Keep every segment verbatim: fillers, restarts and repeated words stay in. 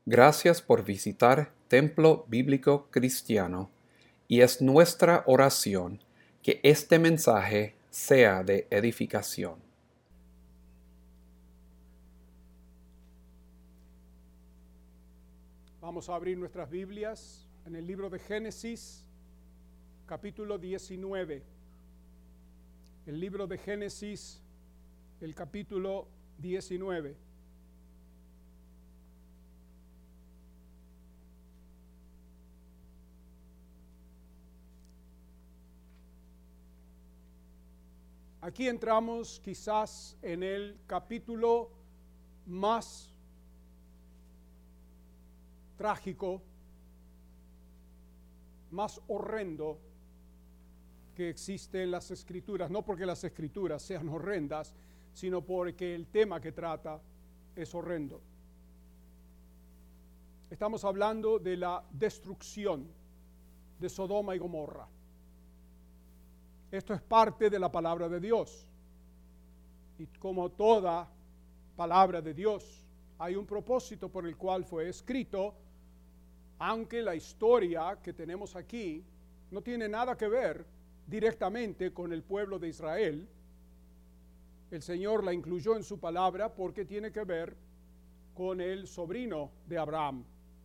Gracias por visitar Templo Bíblico Cristiano y es nuestra oración que este mensaje sea de edificación. Vamos a abrir nuestras Biblias en el libro de Génesis, capítulo diecinueve. El libro de Génesis, el capítulo diecinueve. Aquí entramos quizás en el capítulo más trágico, más horrendo que existe en las Escrituras, no porque las Escrituras sean horrendas, sino porque el tema que trata es horrendo. Estamos hablando de la destrucción de Sodoma y Gomorra. Esto es parte de la palabra de Dios. Y como toda palabra de Dios, hay un propósito por el cual fue escrito, aunque la historia que tenemos aquí no tiene nada que ver directamente con el pueblo de Israel. El Señor la incluyó en su palabra porque tiene que ver con el sobrino de Abraham.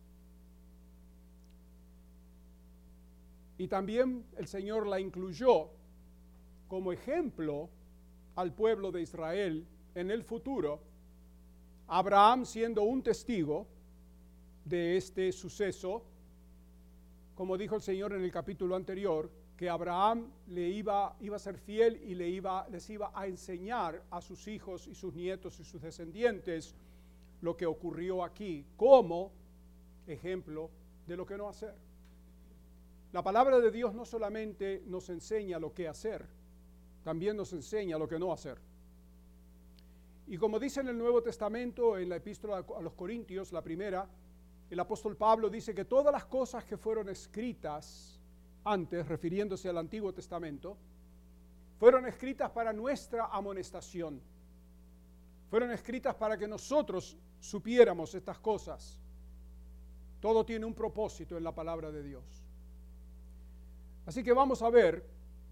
Y también el Señor la incluyó como ejemplo al pueblo de Israel en el futuro, Abraham siendo un testigo de este suceso, como dijo el Señor en el capítulo anterior, que Abraham le iba, iba a ser fiel y le iba, les iba a enseñar a sus hijos y sus nietos y sus descendientes lo que ocurrió aquí, como ejemplo de lo que no hacer. La palabra de Dios no solamente nos enseña lo que hacer, también nos enseña lo que no hacer. Y como dice en el Nuevo Testamento, en la epístola a los Corintios, la primera, el apóstol Pablo dice que todas las cosas que fueron escritas antes, refiriéndose al Antiguo Testamento, fueron escritas para nuestra amonestación. Fueron escritas para que nosotros supiéramos estas cosas. Todo tiene un propósito en la palabra de Dios. Así que vamos a ver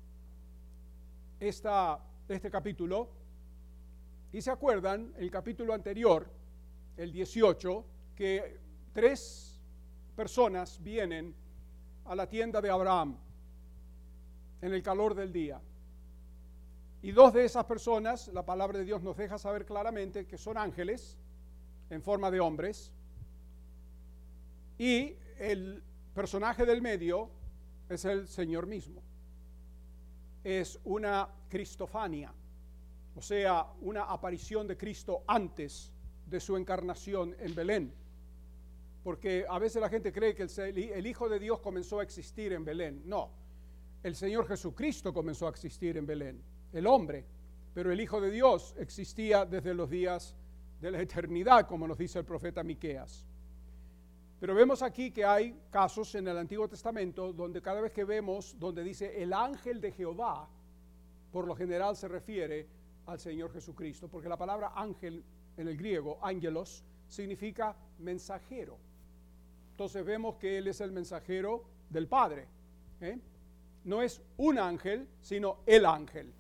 Esta, este capítulo, y se acuerdan, el capítulo anterior, el dieciocho, que tres personas vienen a la tienda de Abraham en el calor del día. Y dos de esas personas, la palabra de Dios nos deja saber claramente que son ángeles en forma de hombres, y el personaje del medio es el Señor mismo. Es una cristofania, o sea, una aparición de Cristo antes de su encarnación en Belén. Porque a veces la gente cree que el, el Hijo de Dios comenzó a existir en Belén. No, el Señor Jesucristo comenzó a existir en Belén, el hombre. Pero el Hijo de Dios existía desde los días de la eternidad, como nos dice el profeta Miqueas. Pero vemos aquí que hay casos en el Antiguo Testamento donde cada vez que vemos, donde dice el ángel de Jehová, por lo general se refiere al Señor Jesucristo, porque la palabra ángel en el griego, ángelos, significa mensajero. Entonces vemos que Él es el mensajero del Padre. ¿eh? No es un ángel, sino el ángel.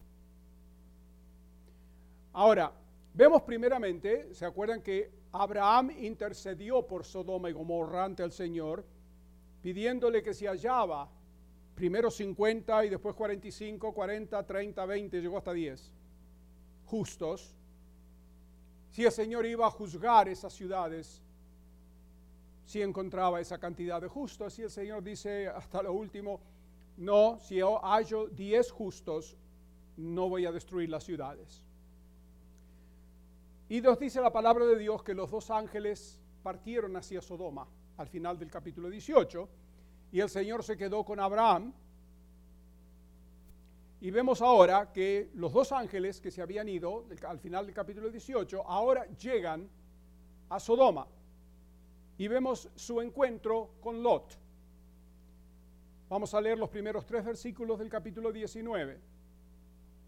Ahora, vemos primeramente, ¿se acuerdan que Abraham intercedió por Sodoma y Gomorra ante el Señor, pidiéndole que se hallaba primero cincuenta y después cuarenta y cinco, cuarenta, treinta, veinte, llegó hasta diez justos? Si el Señor iba a juzgar esas ciudades, si encontraba esa cantidad de justos, y el Señor dice hasta lo último, no, si yo hallo diez justos, no voy a destruir las ciudades. Y nos dice la palabra de Dios que los dos ángeles partieron hacia Sodoma al final del capítulo dieciocho, y el Señor se quedó con Abraham. Y vemos ahora que los dos ángeles que se habían ido al final del capítulo dieciocho, ahora llegan a Sodoma. Y vemos su encuentro con Lot. Vamos a leer los primeros tres versículos del capítulo diecinueve.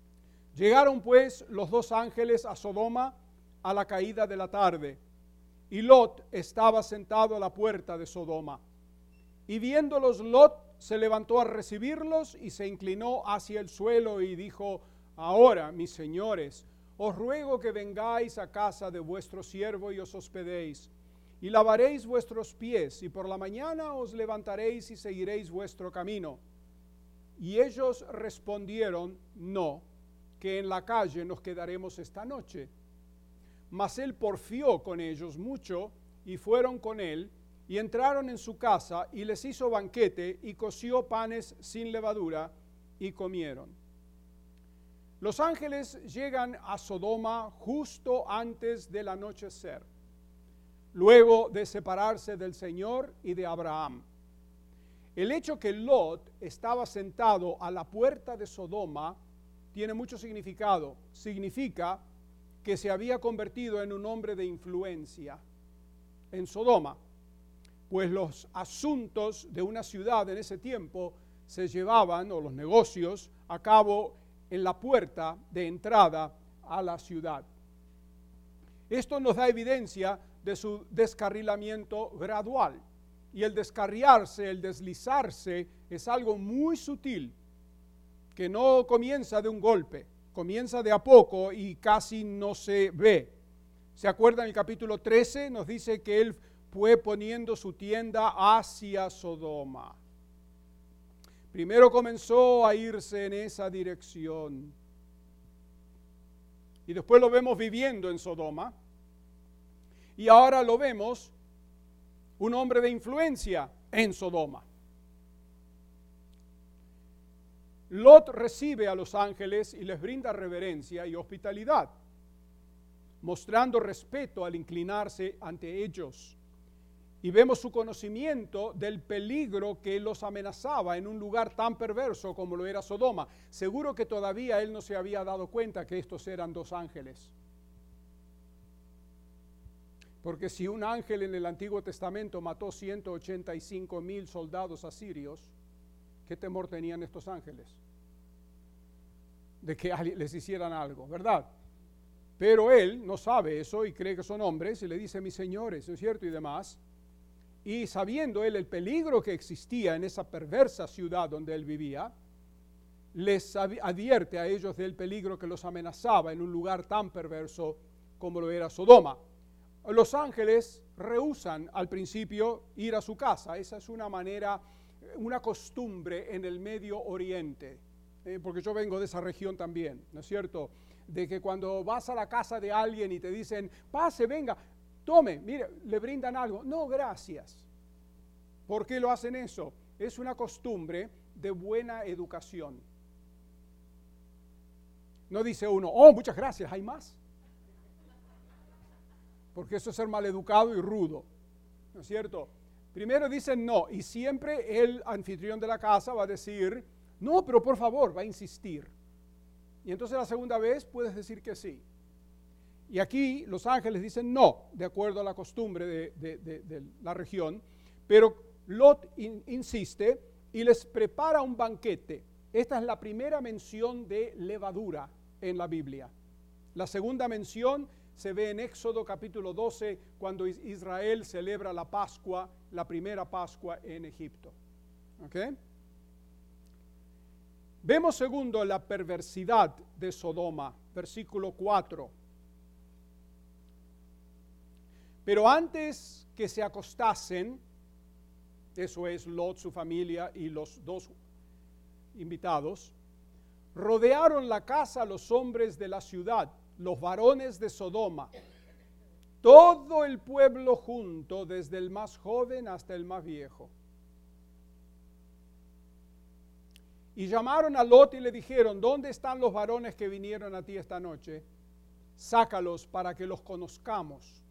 Llegaron pues los dos ángeles a Sodoma a la caída de la tarde, y Lot estaba sentado a la puerta de Sodoma. Y viéndolos, Lot se levantó a recibirlos y se inclinó hacia el suelo y dijo: ahora, mis señores, os ruego que vengáis a casa de vuestro siervo y os hospedéis, y lavaréis vuestros pies, y por la mañana os levantaréis y seguiréis vuestro camino. Y ellos respondieron: no, que en la calle nos quedaremos esta noche. Mas él porfió con ellos mucho, y fueron con él, y entraron en su casa, y les hizo banquete, y coció panes sin levadura, y comieron. Los ángeles llegan a Sodoma justo antes del anochecer, luego de separarse del Señor y de Abraham. El hecho que Lot estaba sentado a la puerta de Sodoma tiene mucho significado. Significa que se había convertido en un hombre de influencia en Sodoma, pues los asuntos de una ciudad en ese tiempo se llevaban, o los negocios, a cabo en la puerta de entrada a la ciudad. Esto nos da evidencia de su descarrilamiento gradual. Y el descarriarse, el deslizarse, es algo muy sutil, que no comienza de un golpe, comienza de a poco y casi no se ve. ¿Se acuerdan? El capítulo trece nos dice que él fue poniendo su tienda hacia Sodoma. Primero comenzó a irse en esa dirección. Y después lo vemos viviendo en Sodoma. Y ahora lo vemos un hombre de influencia en Sodoma. Lot recibe a los ángeles y les brinda reverencia y hospitalidad, mostrando respeto al inclinarse ante ellos. Y vemos su conocimiento del peligro que los amenazaba en un lugar tan perverso como lo era Sodoma. Seguro que todavía él no se había dado cuenta que estos eran dos ángeles. Porque si un ángel en el Antiguo Testamento mató ciento ochenta y cinco mil soldados asirios, ¿qué temor tenían estos ángeles? De que les hicieran algo, ¿verdad? Pero él no sabe eso y cree que son hombres y le dice: mis señores, ¿no es cierto? Y demás. Y sabiendo él el peligro que existía en esa perversa ciudad donde él vivía, les advierte a ellos del peligro que los amenazaba en un lugar tan perverso como lo era Sodoma. Los ángeles rehúsan al principio ir a su casa. Esa es una manera, una costumbre en el Medio Oriente, eh, porque yo vengo de esa región también, ¿no es cierto? De que cuando vas a la casa de alguien y te dicen: pase, venga, tome, mire, le brindan algo. No, gracias. ¿Por qué lo hacen eso? Es una costumbre de buena educación. No dice uno: oh, muchas gracias, ¿hay más? Porque eso es ser maleducado y rudo, ¿no es cierto? Primero dicen no, y siempre el anfitrión de la casa va a decir: no, pero por favor, va a insistir. Y entonces la segunda vez puedes decir que sí. Y aquí los ángeles dicen no, de acuerdo a la costumbre de, de, de, de la región, pero Lot in, insiste y les prepara un banquete. Esta es la primera mención de levadura en la Biblia. La segunda mención se ve en Éxodo capítulo doce, cuando Israel celebra la Pascua, la primera Pascua en Egipto. ¿Ok? Vemos segundo la perversidad de Sodoma, versículo cuatro. Pero antes que se acostasen, eso es Lot, su familia y los dos invitados, rodearon la casa los hombres de la ciudad, los varones de Sodoma, todo el pueblo junto, desde el más joven hasta el más viejo. Y llamaron a Lot y le dijeron: ¿dónde están los varones que vinieron a ti esta noche? Sácalos para que los conozcamos.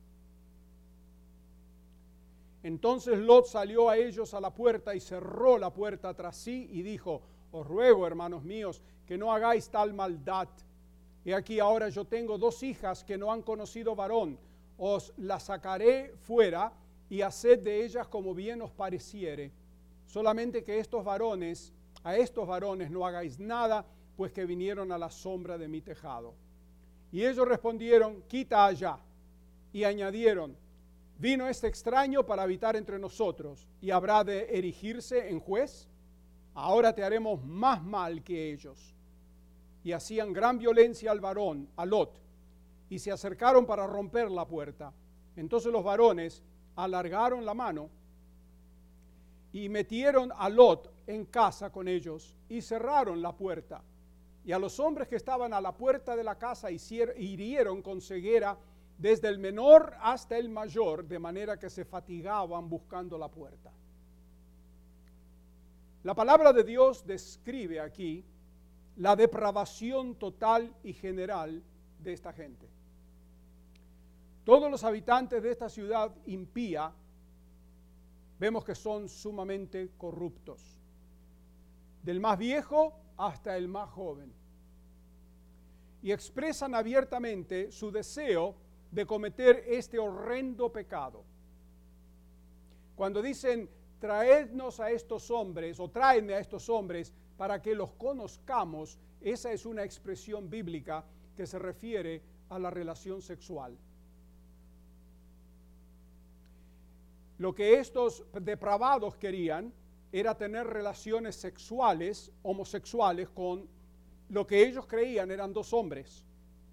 Entonces Lot salió a ellos a la puerta y cerró la puerta tras sí y dijo: os ruego, hermanos míos, que no hagáis tal maldad. Y aquí ahora yo tengo dos hijas que no han conocido varón. Os las sacaré fuera y haced de ellas como bien os pareciere. Solamente que estos varones, a estos varones no hagáis nada, pues que vinieron a la sombra de mi tejado. Y ellos respondieron: quita allá. Y añadieron: ¿Vino este extraño para habitar entre nosotros y habrá de erigirse en juez? Ahora te haremos más mal que ellos. Y hacían gran violencia al varón, a Lot, y se acercaron para romper la puerta. Entonces los varones alargaron la mano y metieron a Lot en casa con ellos y cerraron la puerta. Y a los hombres que estaban a la puerta de la casa hirieron con ceguera desde el menor hasta el mayor, de manera que se fatigaban buscando la puerta. La palabra de Dios describe aquí la depravación total y general de esta gente. Todos los habitantes de esta ciudad impía vemos que son sumamente corruptos, del más viejo hasta el más joven, y expresan abiertamente su deseo de cometer este horrendo pecado. Cuando dicen, traednos a estos hombres, o tráenme a estos hombres para que los conozcamos, esa es una expresión bíblica que se refiere a la relación sexual. Lo que estos depravados querían era tener relaciones sexuales, homosexuales, con lo que ellos creían eran dos hombres.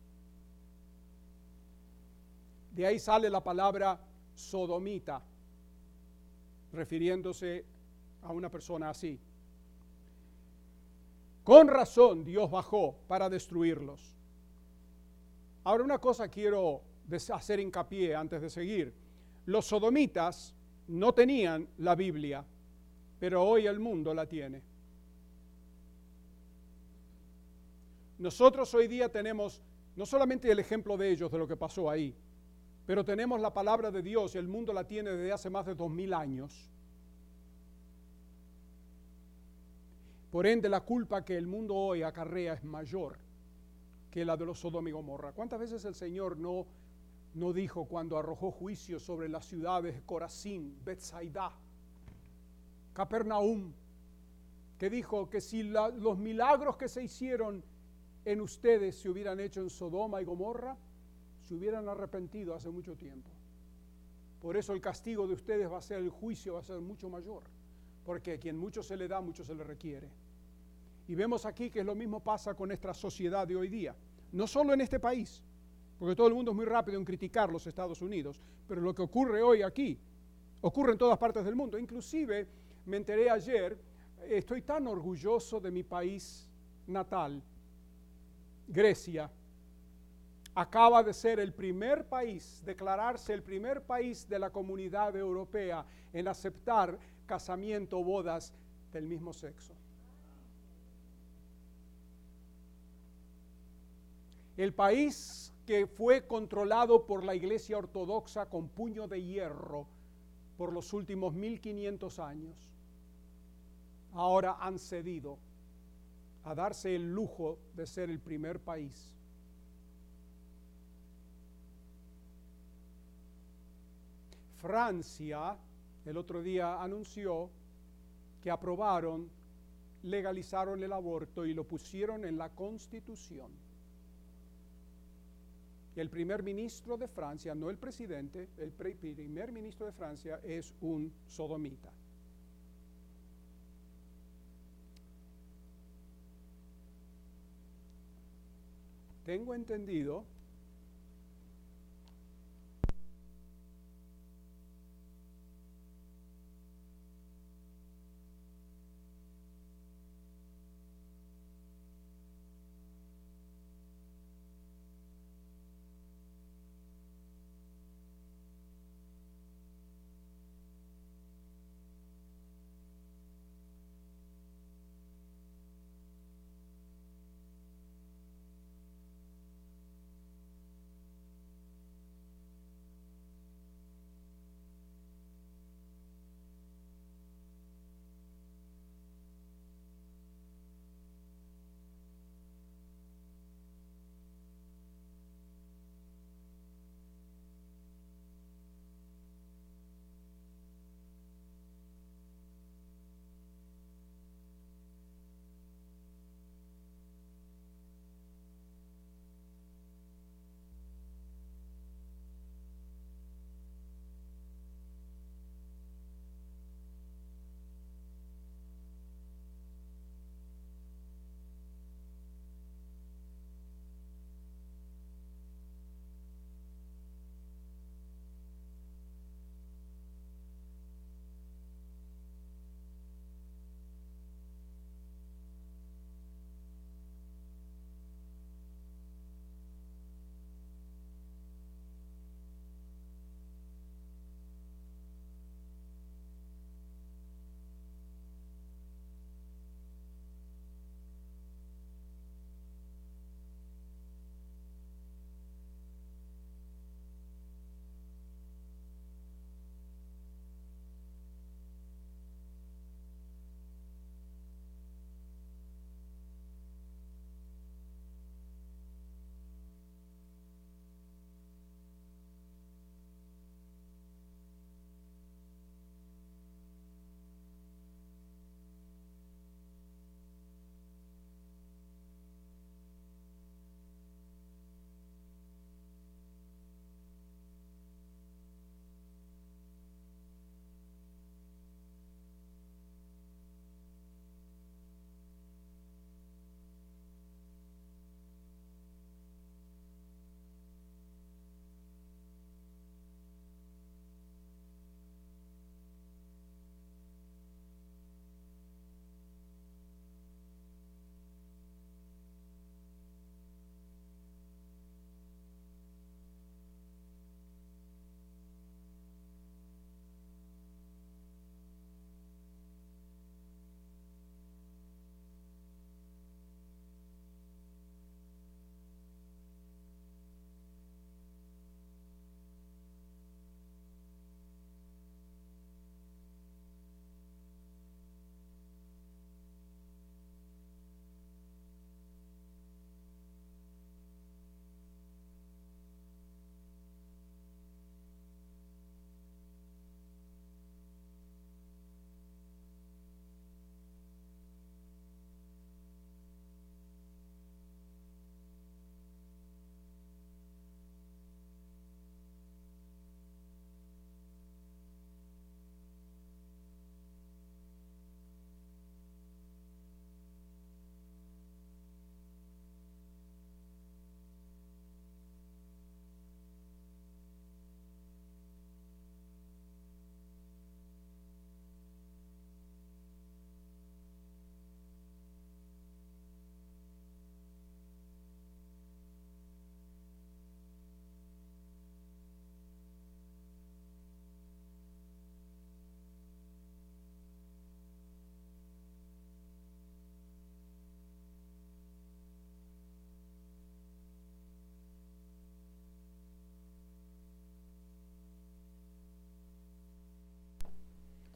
De ahí sale la palabra sodomita, refiriéndose a una persona así. Con razón Dios bajó para destruirlos. Ahora una cosa quiero hacer hincapié antes de seguir. Los sodomitas no tenían la Biblia, pero hoy el mundo la tiene. Nosotros hoy día tenemos no solamente el ejemplo de ellos, de lo que pasó ahí, pero tenemos la palabra de Dios y el mundo la tiene desde hace más de dos mil años. Por ende, la culpa que el mundo hoy acarrea es mayor que la de los Sodoma y Gomorra. ¿Cuántas veces el Señor no, no dijo cuando arrojó juicio sobre las ciudades de Corazín, Betsaida, Capernaum, que dijo que si la, los milagros que se hicieron en ustedes se hubieran hecho en Sodoma y Gomorra, se hubieran arrepentido hace mucho tiempo? Por eso el castigo de ustedes va a ser, el juicio va a ser mucho mayor, porque a quien mucho se le da, mucho se le requiere. Y vemos aquí que lo mismo pasa con nuestra sociedad de hoy día, no solo en este país, porque todo el mundo es muy rápido en criticar los Estados Unidos, pero lo que ocurre hoy aquí, ocurre en todas partes del mundo. Inclusive, me enteré ayer, estoy tan orgulloso de mi país natal, Grecia. Acaba de ser el primer país, declararse el primer país de la Comunidad Europea en aceptar casamiento o bodas del mismo sexo. El país que fue controlado por la Iglesia Ortodoxa con puño de hierro por los últimos mil quinientos años, ahora han cedido a darse el lujo de ser el primer país. Francia el otro día anunció que aprobaron, legalizaron el aborto y lo pusieron en la Constitución. El primer ministro de Francia, no el presidente, el primer ministro de Francia es un sodomita. Tengo entendido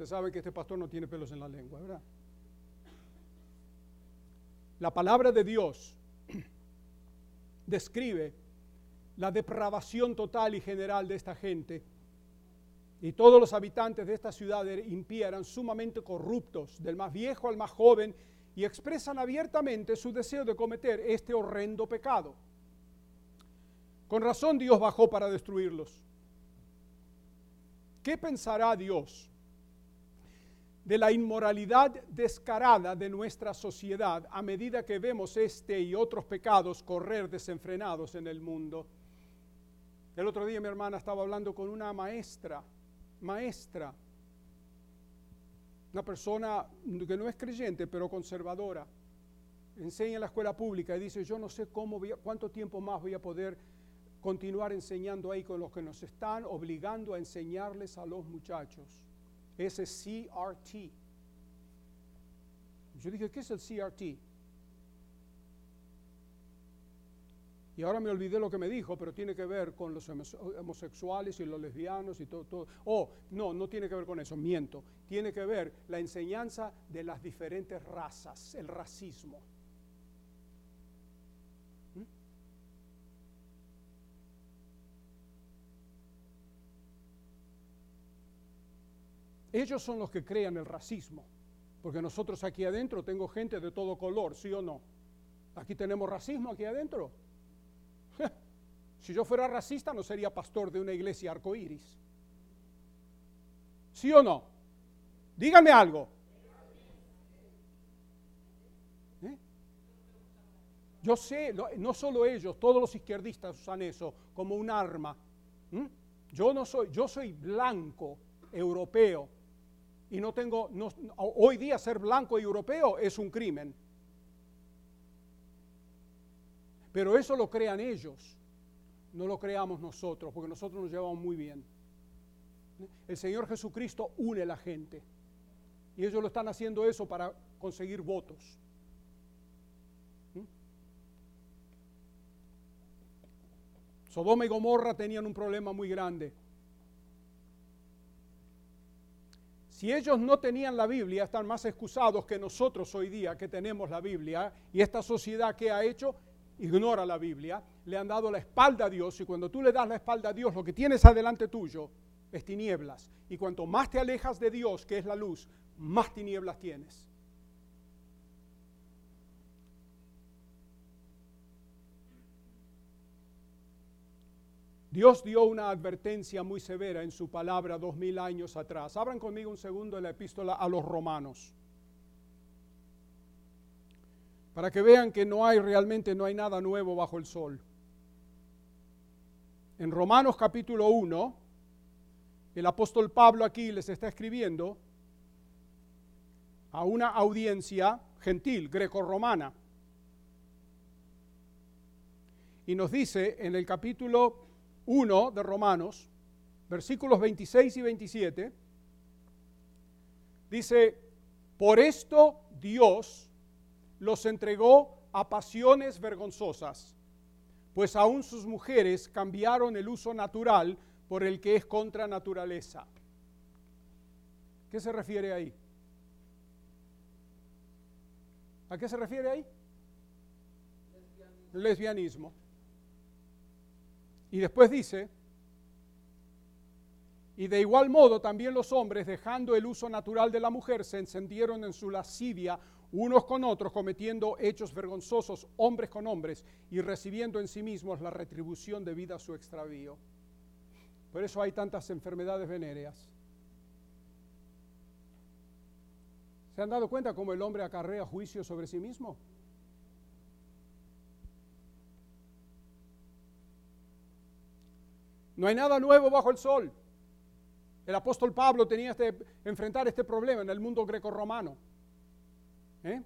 Usted sabe que este pastor no tiene pelos en la lengua, ¿verdad? La palabra de Dios describe la depravación total y general de esta gente. Y todos los habitantes de esta ciudad impía eran sumamente corruptos, del más viejo al más joven, y expresan abiertamente su deseo de cometer este horrendo pecado. Con razón Dios bajó para destruirlos. ¿Qué pensará Dios de la inmoralidad descarada de nuestra sociedad a medida que vemos este y otros pecados correr desenfrenados en el mundo? El otro día mi hermana estaba hablando con una maestra, maestra, una persona que no es creyente pero conservadora, enseña en la escuela pública y dice, yo no sé cómo voy a, cuánto tiempo más voy a poder continuar enseñando ahí con los que nos están obligando a enseñarles a los muchachos. Ese C R T. Yo dije, ¿qué es el C R T? Y ahora me olvidé lo que me dijo, pero tiene que ver con los homosexuales y los lesbianos y todo, todo. Oh, no, no tiene que ver con eso, miento. Tiene que ver la enseñanza de las diferentes razas, el racismo. ¿Mm? Ellos son los que crean el racismo, porque nosotros aquí adentro tengo gente de todo color, ¿sí o no? Aquí tenemos racismo aquí adentro. Si yo fuera racista no sería pastor de una iglesia arcoíris. ¿Sí o no? Díganme algo. ¿Eh? Yo sé, no, no solo ellos, todos los izquierdistas usan eso como un arma. ¿Mm? Yo no soy, yo soy blanco, europeo, y no tengo, no, hoy día ser blanco y europeo es un crimen. Pero eso lo crean ellos, no lo creamos nosotros, porque nosotros nos llevamos muy bien. El Señor Jesucristo une a la gente, y ellos lo están haciendo eso para conseguir votos. ¿Mm? Sodoma y Gomorra tenían un problema muy grande. Si ellos no tenían la Biblia, están más excusados que nosotros hoy día que tenemos la Biblia, y esta sociedad que ha hecho ignora la Biblia, le han dado la espalda a Dios, y cuando tú le das la espalda a Dios, lo que tienes adelante tuyo es tinieblas, y cuanto más te alejas de Dios, que es la luz, más tinieblas tienes. Dios dio una advertencia muy severa en su palabra dos mil años atrás. Abran conmigo un segundo en la epístola a los Romanos, para que vean que no hay realmente no hay nada nuevo bajo el sol. En Romanos capítulo uno, el apóstol Pablo aquí les está escribiendo a una audiencia gentil, grecorromana. Y nos dice en el capítulo uno de Romanos, versículos veintiséis y veintisiete, dice, por esto Dios los entregó a pasiones vergonzosas, pues aún sus mujeres cambiaron el uso natural por el que es contra naturaleza. ¿Qué se refiere ahí? ¿A qué se refiere ahí? Lesbianismo. Lesbianismo. Y después dice, y de igual modo también los hombres, dejando el uso natural de la mujer, se encendieron en su lascivia unos con otros, cometiendo hechos vergonzosos, hombres con hombres, y recibiendo en sí mismos la retribución debida a su extravío. Por eso hay tantas enfermedades venéreas. ¿Se han dado cuenta cómo el hombre acarrea juicio sobre sí mismo? No hay nada nuevo bajo el sol. El apóstol Pablo tenía que este, enfrentar este problema en el mundo grecorromano. ¿Eh?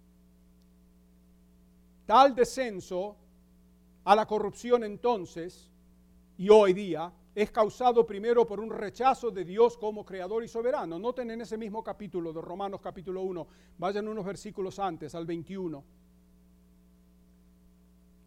Tal descenso a la corrupción entonces y hoy día es causado primero por un rechazo de Dios como creador y soberano. Noten en ese mismo capítulo de Romanos capítulo uno, vayan unos versículos antes, al veintiuno.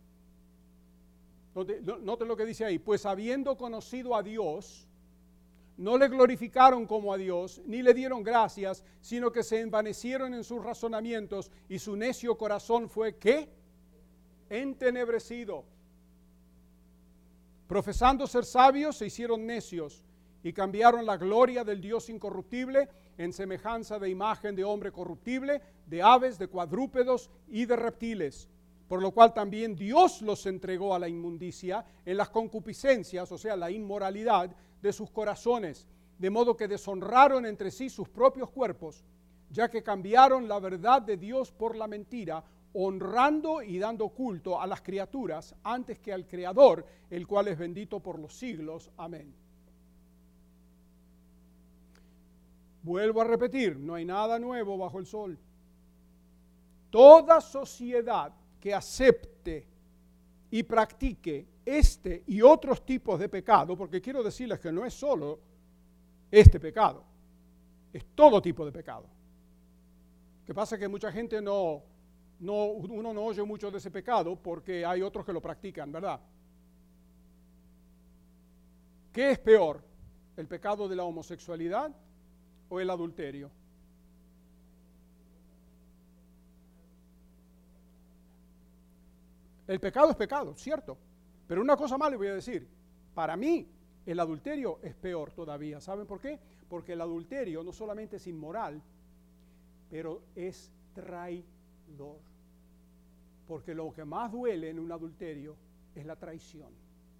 Noten lo que dice ahí, pues habiendo conocido a Dios, no le glorificaron como a Dios, ni le dieron gracias, sino que se envanecieron en sus razonamientos y su necio corazón fue, ¿qué? Entenebrecido. Profesando ser sabios, se hicieron necios y cambiaron la gloria del Dios incorruptible en semejanza de imagen de hombre corruptible, de aves, de cuadrúpedos y de reptiles. Por lo cual también Dios los entregó a la inmundicia en las concupiscencias, o sea, la inmoralidad de sus corazones, de modo que deshonraron entre sí sus propios cuerpos, ya que cambiaron la verdad de Dios por la mentira, honrando y dando culto a las criaturas antes que al Creador, el cual es bendito por los siglos. Amén. Vuelvo a repetir, no hay nada nuevo bajo el sol. Toda sociedad que acepte y practique este y otros tipos de pecado, porque quiero decirles que no es solo este pecado, es todo tipo de pecado. Lo que pasa es que mucha gente no, no, uno no oye mucho de ese pecado porque hay otros que lo practican, ¿verdad? ¿Qué es peor? ¿El pecado de la homosexualidad o el adulterio? El pecado es pecado, cierto. Pero una cosa más les voy a decir. Para mí, el adulterio es peor todavía. ¿Saben por qué? Porque el adulterio no solamente es inmoral, pero es traidor. Porque lo que más duele en un adulterio es la traición.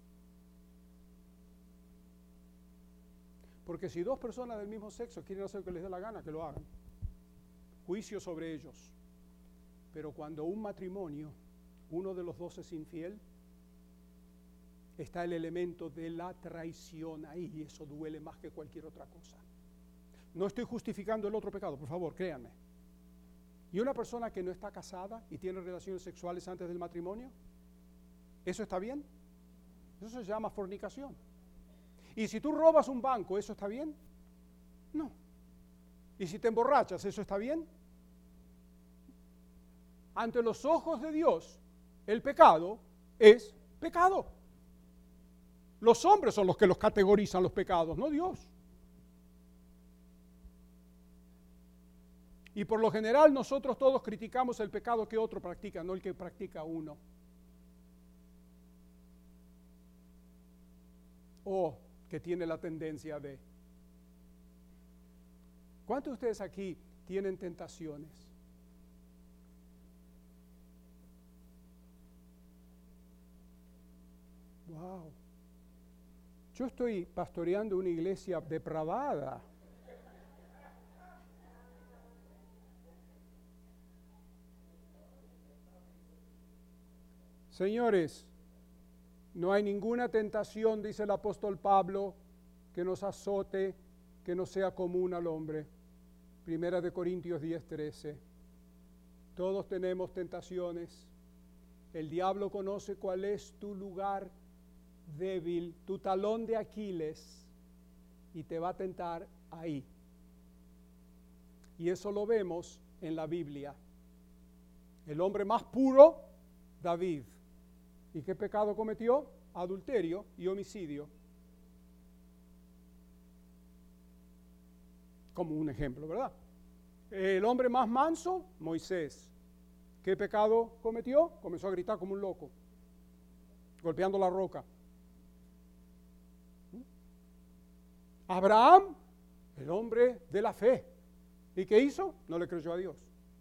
Porque si dos personas del mismo sexo quieren hacer lo que les dé la gana, que lo hagan. Juicio sobre ellos. Pero cuando un matrimonio, uno de los dos es infiel, está el elemento de la traición ahí, y eso duele más que cualquier otra cosa. No estoy justificando el otro pecado, por favor, créanme. ¿Y una persona que no está casada y tiene relaciones sexuales antes del matrimonio? ¿Eso está bien? Eso se llama fornicación. ¿Y si tú robas un banco, eso está bien? No. ¿Y si te emborrachas, eso está bien? Ante los ojos de Dios, el pecado es pecado. Los hombres son los que los categorizan los pecados, no Dios. Y por lo general nosotros todos criticamos el pecado que otro practica, no el que practica uno. O que tiene la tendencia de. ¿Cuántos de ustedes aquí tienen tentaciones? Wow. Yo estoy pastoreando una iglesia depravada. Señores, no hay ninguna tentación, dice el apóstol Pablo, que nos azote, que no sea común al hombre. Primera de Corintios diez, trece. Todos tenemos tentaciones. El diablo conoce cuál es tu lugar débil, tu talón de Aquiles, y te va a tentar ahí. Y eso lo vemos en la Biblia. El hombre más puro, David. ¿Y qué pecado cometió? Adulterio y homicidio. Como un ejemplo, ¿verdad? El hombre más manso, Moisés. ¿Qué pecado cometió? Comenzó a gritar como un loco, golpeando la roca. Abraham, el hombre de la fe. ¿Y qué hizo? No le creyó a Dios.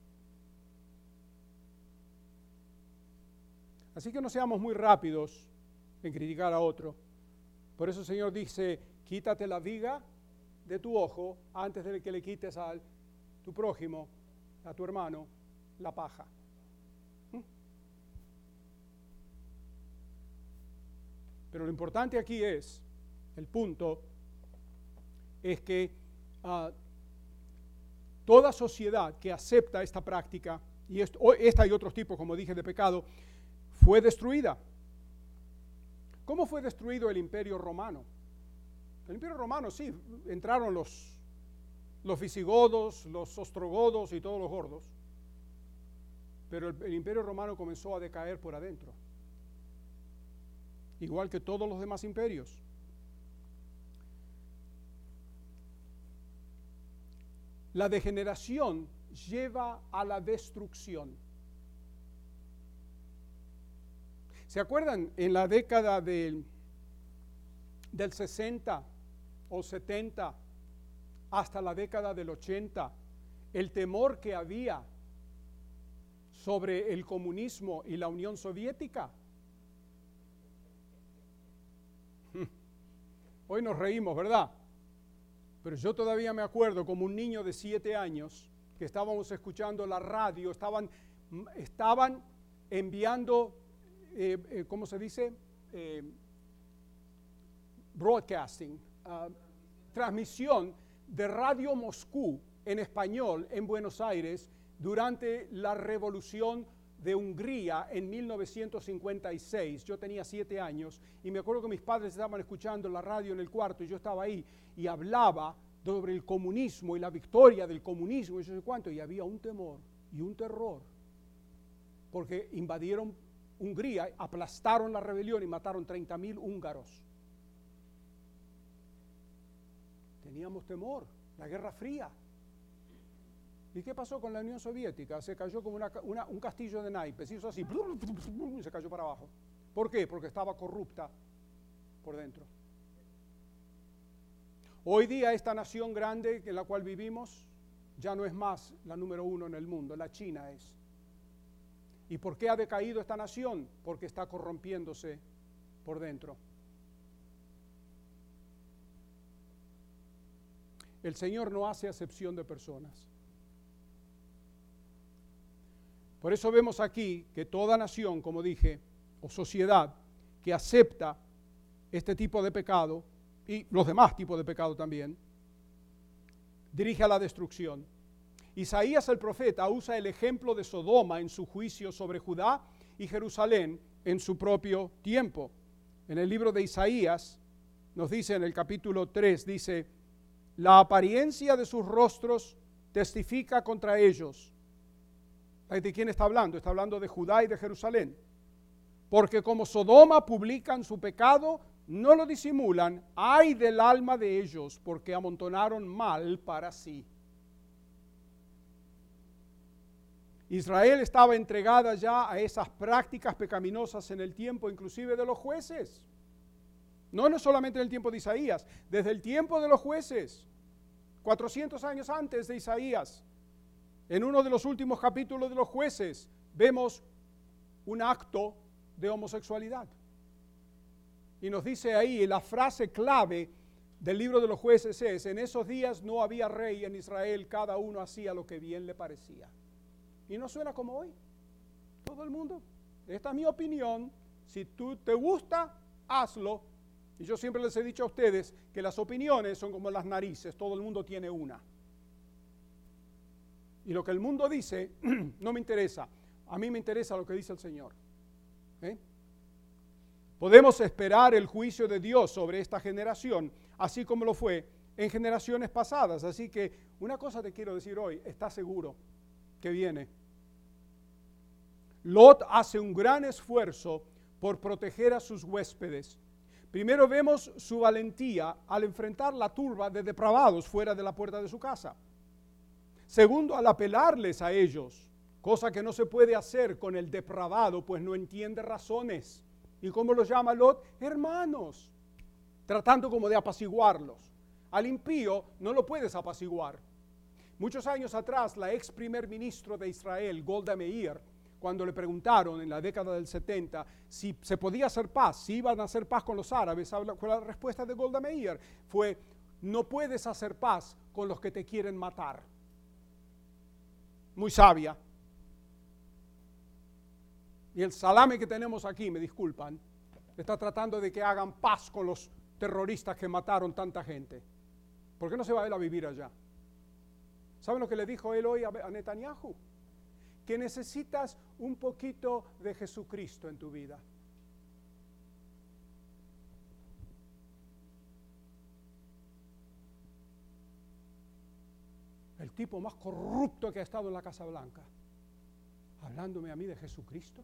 Así que no seamos muy rápidos en criticar a otro. Por eso el Señor dice, quítate la viga de tu ojo antes de que le quites a tu prójimo, a tu hermano, la paja. ¿Mm? Pero lo importante aquí es, el punto, es que uh, toda sociedad que acepta esta práctica, y esto, esta y otros tipos, como dije, de pecado, fue destruida. ¿Cómo fue destruido el Imperio Romano? El Imperio Romano, sí, entraron los, los visigodos, los ostrogodos y todos los gordos, pero el, el Imperio Romano comenzó a decaer por adentro, igual que todos los demás imperios. La degeneración lleva a la destrucción. ¿Se acuerdan en la década del, del sesenta o setenta hasta la década del ochenta, el temor que había sobre el comunismo y la Unión Soviética? Hoy nos reímos, ¿verdad? Pero yo todavía me acuerdo como un niño de siete años que estábamos escuchando la radio, estaban, estaban enviando, eh, eh, ¿cómo se dice? Eh, broadcasting, uh, transmisión de Radio Moscú en español en Buenos Aires durante la Revolución de Hungría en mil novecientos cincuenta y seis. Yo tenía siete años y me acuerdo que mis padres estaban escuchando la radio en el cuarto y yo estaba ahí y hablaba sobre el comunismo y la victoria del comunismo y no sé cuánto, y había un temor y un terror porque invadieron Hungría, aplastaron la rebelión y mataron treinta mil húngaros. Teníamos temor, la Guerra Fría. ¿Y qué pasó con la Unión Soviética? Se cayó como una, una, un castillo de naipes, hizo así, y se cayó para abajo. ¿Por qué? Porque estaba corrupta por dentro. Hoy día esta nación grande en la cual vivimos ya no es más la número uno en el mundo, la China es. ¿Y por qué ha decaído esta nación? Porque está corrompiéndose por dentro. El Señor no hace acepción de personas. Por eso vemos aquí que toda nación, como dije, o sociedad que acepta este tipo de pecado, y los demás tipos de pecado también, dirige a la destrucción. Isaías el profeta usa el ejemplo de Sodoma en su juicio sobre Judá y Jerusalén en su propio tiempo. En el libro de Isaías nos dice en el capítulo tres, dice, la apariencia de sus rostros testifica contra ellos. ¿De quién está hablando? Está hablando de Judá y de Jerusalén. Porque como Sodoma publican su pecado, no lo disimulan, ay del alma de ellos, porque amontonaron mal para sí. Israel estaba entregada ya a esas prácticas pecaminosas en el tiempo inclusive de los jueces. No, no solamente en el tiempo de Isaías, desde el tiempo de los jueces, cuatrocientos años antes de Isaías, en uno de los últimos capítulos de los jueces, vemos un acto de homosexualidad. Y nos dice ahí, la frase clave del libro de los jueces es, en esos días no había rey en Israel, cada uno hacía lo que bien le parecía. Y no suena como hoy. Todo el mundo, esta es mi opinión, si tú te gusta, hazlo. Y yo siempre les he dicho a ustedes que las opiniones son como las narices, todo el mundo tiene una. Y lo que el mundo dice no me interesa, a mí me interesa lo que dice el Señor. ¿Eh? Podemos esperar el juicio de Dios sobre esta generación, así como lo fue en generaciones pasadas. Así que una cosa te quiero decir hoy, está seguro que viene. Lot hace un gran esfuerzo por proteger a sus huéspedes. Primero vemos su valentía al enfrentar la turba de depravados fuera de la puerta de su casa. Segundo, al apelarles a ellos, cosa que no se puede hacer con el depravado, pues no entiende razones. ¿Y cómo los llama Lot? Hermanos, tratando como de apaciguarlos. Al impío no lo puedes apaciguar. Muchos años atrás, la ex primer ministro de Israel, Golda Meir, cuando le preguntaron en la década del setenta si se podía hacer paz, si iban a hacer paz con los árabes, fue la respuesta de Golda Meir, fue, no puedes hacer paz con los que te quieren matar. Muy sabia. Y el salame que tenemos aquí, me disculpan, está tratando de que hagan paz con los terroristas que mataron tanta gente. ¿Por qué no se va él a vivir allá? ¿Saben lo que le dijo él hoy a Netanyahu? Que necesitas un poquito de Jesucristo en tu vida. El tipo más corrupto que ha estado en la Casa Blanca, hablándome a mí de Jesucristo.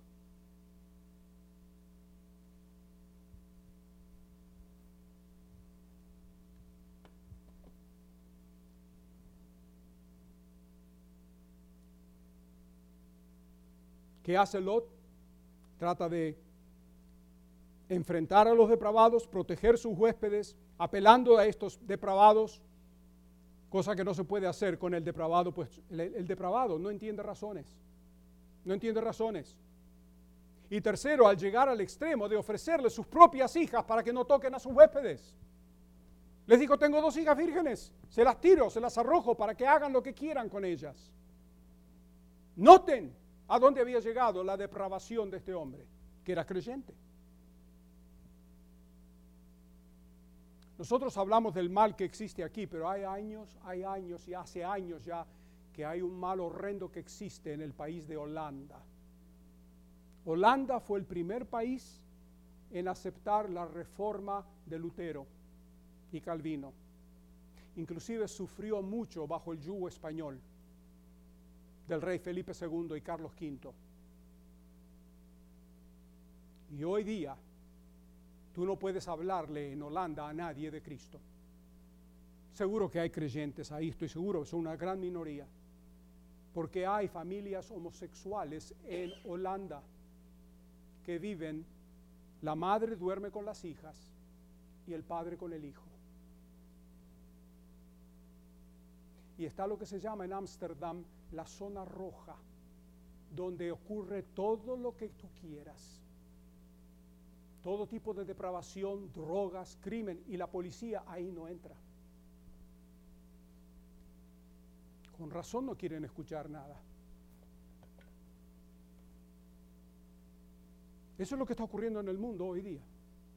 ¿Qué hace Lot? Trata de enfrentar a los depravados, proteger sus huéspedes, apelando a estos depravados, cosa que no se puede hacer con el depravado, pues el, el depravado no entiende razones, no entiende razones. Y tercero, al llegar al extremo de ofrecerles sus propias hijas para que no toquen a sus huéspedes. Les dijo, tengo dos hijas vírgenes, se las tiro, se las arrojo para que hagan lo que quieran con ellas. Noten a dónde había llegado la depravación de este hombre, que era creyente. Nosotros hablamos del mal que existe aquí, pero hay años, hay años y hace años ya que hay un mal horrendo que existe en el país de Holanda. Holanda fue el primer país en aceptar la reforma de Lutero y Calvino. Inclusive sufrió mucho bajo el yugo español del rey Felipe segundo y Carlos quinto. Y hoy día tú no puedes hablarle en Holanda a nadie de Cristo. Seguro que hay creyentes ahí, estoy seguro, son una gran minoría. Porque hay familias homosexuales en Holanda que viven, la madre duerme con las hijas y el padre con el hijo. Y está lo que se llama en Ámsterdam la zona roja, donde ocurre todo lo que tú quieras. Todo tipo de depravación, drogas, crimen, y la policía ahí no entra. Con razón no quieren escuchar nada. Eso es lo que está ocurriendo en el mundo hoy día.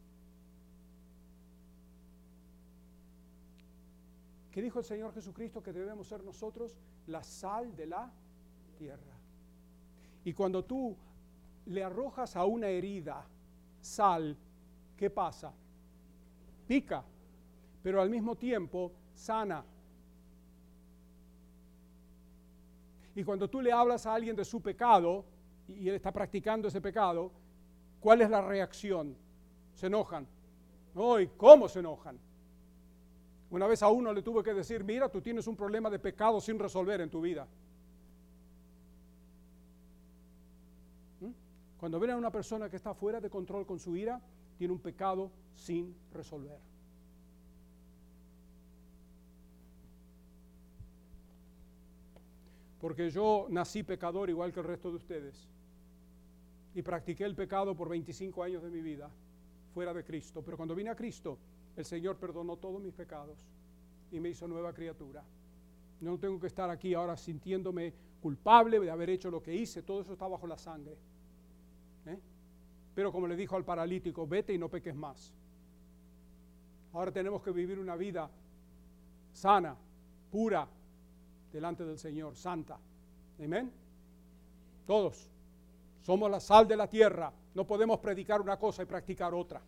¿Qué dijo el Señor Jesucristo? Que debemos ser nosotros la sal de la tierra. Y cuando tú le arrojas a una herida sal, ¿qué pasa? Pica, pero al mismo tiempo sana. Y cuando tú le hablas a alguien de su pecado y él está practicando ese pecado, ¿cuál es la reacción? Se enojan. ¡Ay! ¿Cómo se enojan? Una vez a uno le tuve que decir, mira, tú tienes un problema de pecado sin resolver en tu vida. ¿Mm? Cuando ven a una persona que está fuera de control con su ira, tiene un pecado sin resolver. Porque yo nací pecador igual que el resto de ustedes. Y practiqué el pecado por veinticinco años de mi vida, fuera de Cristo. Pero cuando vine a Cristo, el Señor perdonó todos mis pecados y me hizo nueva criatura. No tengo que estar aquí ahora sintiéndome culpable de haber hecho lo que hice. Todo eso está bajo la sangre. ¿Eh? Pero como le dijo al paralítico, vete y no peques más. Ahora tenemos que vivir una vida sana, pura, delante del Señor, santa. Amén. Todos somos la sal de la tierra. No podemos predicar una cosa y practicar otra.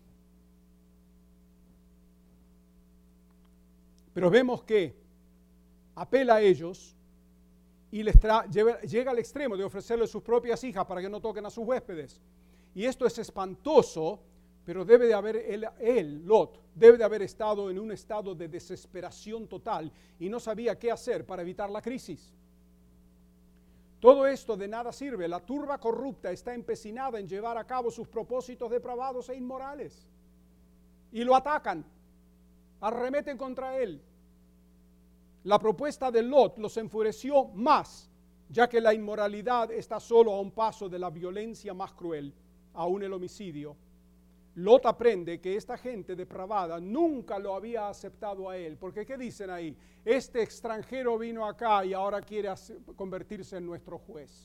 Pero vemos que apela a ellos y les tra- lleva, llega al extremo de ofrecerles sus propias hijas para que no toquen a sus huéspedes. Y esto es espantoso, pero debe de haber, él, él, Lot, debe de haber estado en un estado de desesperación total y no sabía qué hacer para evitar la crisis. Todo esto de nada sirve. La turba corrupta está empecinada en llevar a cabo sus propósitos depravados e inmorales. Y lo atacan, arremeten contra él. La propuesta de Lot los enfureció más, ya que la inmoralidad está solo a un paso de la violencia más cruel, aún el homicidio. Lot aprende que esta gente depravada nunca lo había aceptado a él, porque ¿qué dicen ahí? Este extranjero vino acá y ahora quiere hacer, convertirse en nuestro juez.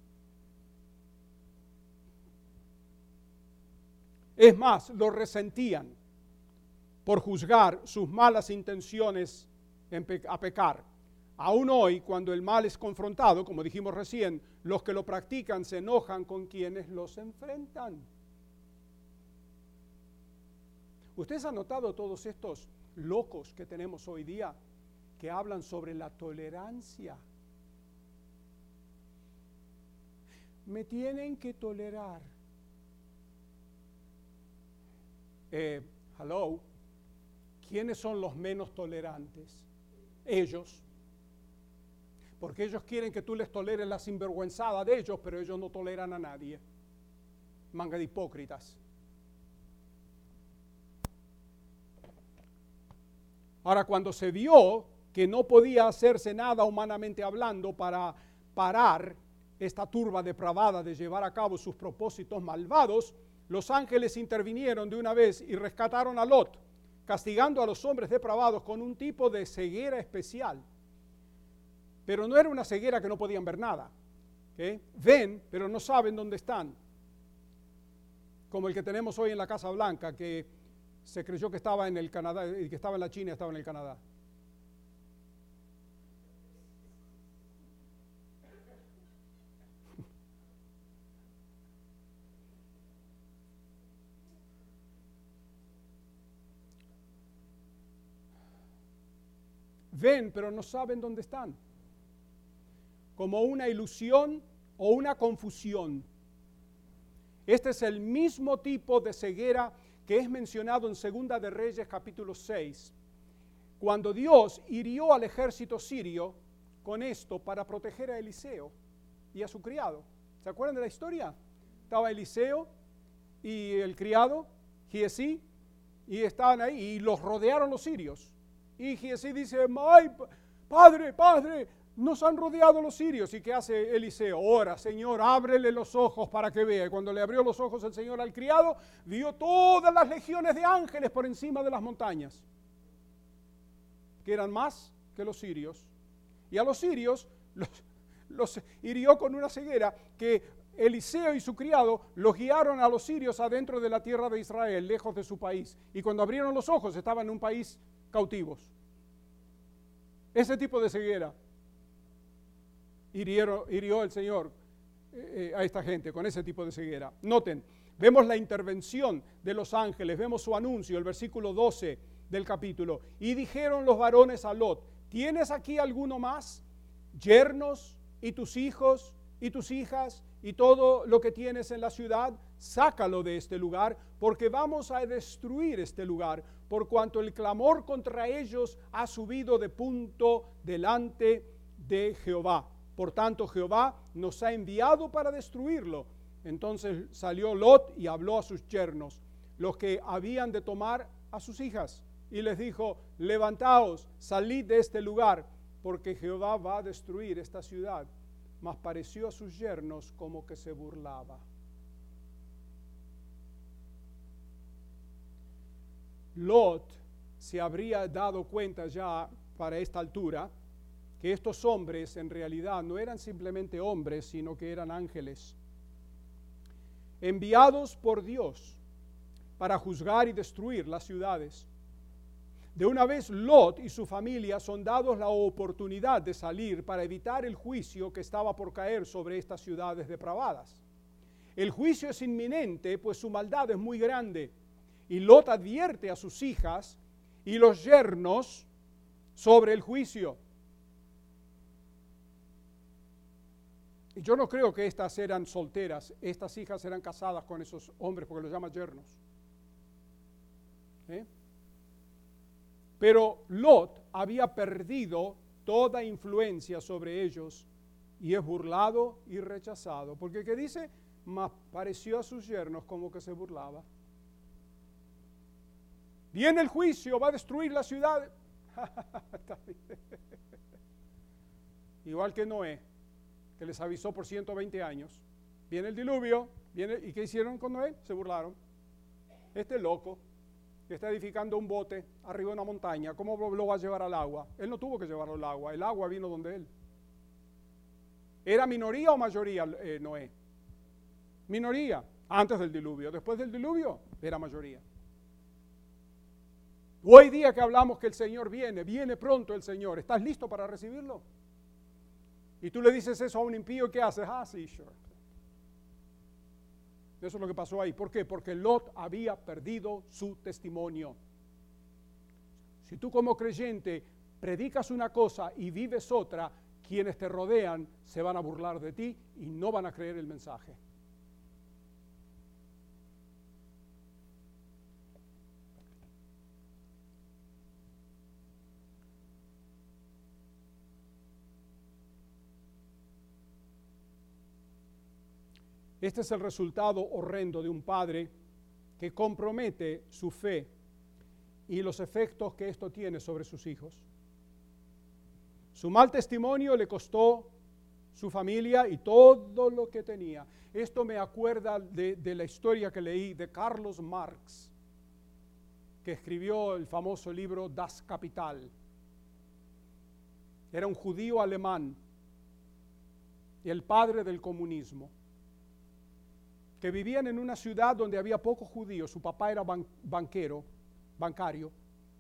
Es más, lo resentían por juzgar sus malas intenciones en pe- a pecar. Aún hoy, cuando el mal es confrontado, como dijimos recién, los que lo practican se enojan con quienes los enfrentan. ¿Ustedes han notado todos estos locos que tenemos hoy día que hablan sobre la tolerancia? Me tienen que tolerar. Eh, hello, ¿quiénes son los menos tolerantes? Ellos. Porque ellos quieren que tú les toleres la sinvergüenzada de ellos, pero ellos no toleran a nadie. Manga de hipócritas. Ahora, cuando se vio que no podía hacerse nada humanamente hablando para parar esta turba depravada de llevar a cabo sus propósitos malvados, los ángeles intervinieron de una vez y rescataron a Lot, castigando a los hombres depravados con un tipo de ceguera especial. Pero no era una ceguera que no podían ver nada. ¿Okay? Ven, pero no saben dónde están. Como el que tenemos hoy en la Casa Blanca, que se creyó que estaba en el Canadá, que estaba en la China y estaba en el Canadá. Ven, pero no saben dónde están. Como una ilusión o una confusión. Este es el mismo tipo de ceguera que es mencionado en Segunda de Reyes capítulo seis, cuando Dios hirió al ejército sirio con esto para proteger a Eliseo y a su criado. ¿Se acuerdan de la historia? Estaba Eliseo y el criado, Giesí, y estaban ahí y los rodearon los sirios. Y Giesí dice, ay, padre, padre, nos han rodeado los sirios. ¿Y qué hace Eliseo? Ora, Señor, ábrele los ojos para que vea. Y cuando le abrió los ojos el Señor al criado, vio todas las legiones de ángeles por encima de las montañas, que eran más que los sirios. Y a los sirios los, los hirió con una ceguera que Eliseo y su criado los guiaron a los sirios adentro de la tierra de Israel, lejos de su país. Y cuando abrieron los ojos estaban en un país cautivos. Ese tipo de ceguera hirió, hirió el Señor eh, a esta gente con ese tipo de ceguera. Noten, vemos la intervención de los ángeles, vemos su anuncio, el versículo doce del capítulo. Y dijeron los varones a Lot, ¿tienes aquí alguno más? Yernos y tus hijos y tus hijas y todo lo que tienes en la ciudad, sácalo de este lugar, porque vamos a destruir este lugar, por cuanto el clamor contra ellos ha subido de punto delante de Jehová. Por tanto, Jehová nos ha enviado para destruirlo. Entonces salió Lot y habló a sus yernos, los que habían de tomar a sus hijas, y les dijo, levantaos, salid de este lugar, porque Jehová va a destruir esta ciudad. Mas pareció a sus yernos como que se burlaba. Lot se habría dado cuenta ya para esta altura que estos hombres en realidad no eran simplemente hombres, sino que eran ángeles, enviados por Dios para juzgar y destruir las ciudades. De una vez Lot y su familia son dados la oportunidad de salir para evitar el juicio que estaba por caer sobre estas ciudades depravadas. El juicio es inminente, pues su maldad es muy grande. Y Lot advierte a sus hijas y los yernos sobre el juicio. Y yo no creo que estas eran solteras, estas hijas eran casadas con esos hombres porque los llama yernos. ¿Eh? Pero Lot había perdido toda influencia sobre ellos y es burlado y rechazado. Porque ¿qué dice? Mas pareció a sus yernos como que se burlaba. Viene el juicio, va a destruir la ciudad. Igual que Noé, que les avisó por ciento veinte años. Viene el diluvio, viene, ¿y qué hicieron con Noé? Se burlaron. Este loco que está edificando un bote arriba de una montaña, ¿cómo lo va a llevar al agua? Él no tuvo que llevarlo al agua, el agua vino donde él. ¿Era minoría o mayoría eh, Noé? Minoría, antes del diluvio. Después del diluvio, era mayoría. Hoy día que hablamos que el Señor viene, viene pronto el Señor, ¿estás listo para recibirlo? Y tú le dices eso a un impío, ¿qué haces? Ah, sí, sure. Eso es lo que pasó ahí. ¿Por qué? Porque Lot había perdido su testimonio. Si tú como creyente predicas una cosa y vives otra, quienes te rodean se van a burlar de ti y no van a creer el mensaje. Este es el resultado horrendo de un padre que compromete su fe y los efectos que esto tiene sobre sus hijos. Su mal testimonio le costó su familia y todo lo que tenía. Esto me acuerda de, de la historia que leí de Carlos Marx, que escribió el famoso libro Das Kapital. Era un judío alemán y el padre del comunismo, que vivían en una ciudad donde había pocos judíos. Su papá era ban- banquero, bancario,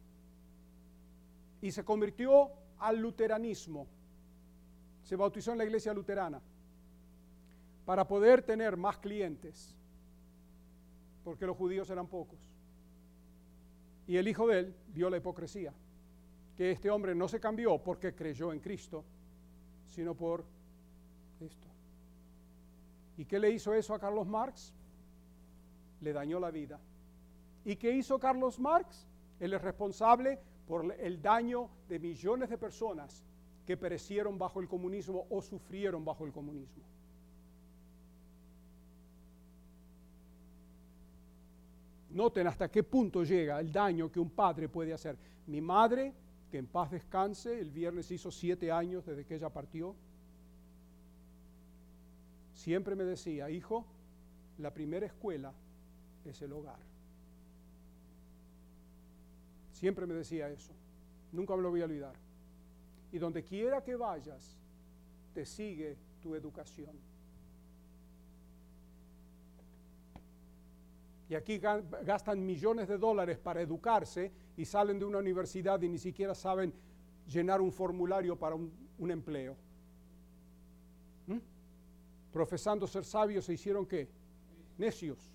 y se convirtió al luteranismo. Se bautizó en la iglesia luterana para poder tener más clientes, porque los judíos eran pocos. Y el hijo de él vio la hipocresía, que este hombre no se cambió porque creyó en Cristo, sino por esto. ¿Y qué le hizo eso a Carlos Marx? Le dañó la vida. ¿Y qué hizo Carlos Marx? Él es responsable por el daño de millones de personas que perecieron bajo el comunismo o sufrieron bajo el comunismo. Noten hasta qué punto llega el daño que un padre puede hacer. Mi madre, que en paz descanse, el viernes hizo siete años desde que ella partió, siempre me decía: hijo, la primera escuela es el hogar. Siempre me decía eso, nunca me lo voy a olvidar. Y donde quiera que vayas, te sigue tu educación. Y aquí gastan millones de dólares para educarse y salen de una universidad y ni siquiera saben llenar un formulario para un, un empleo. ¿Mm? Profesando ser sabios, ¿se hicieron qué? Necios.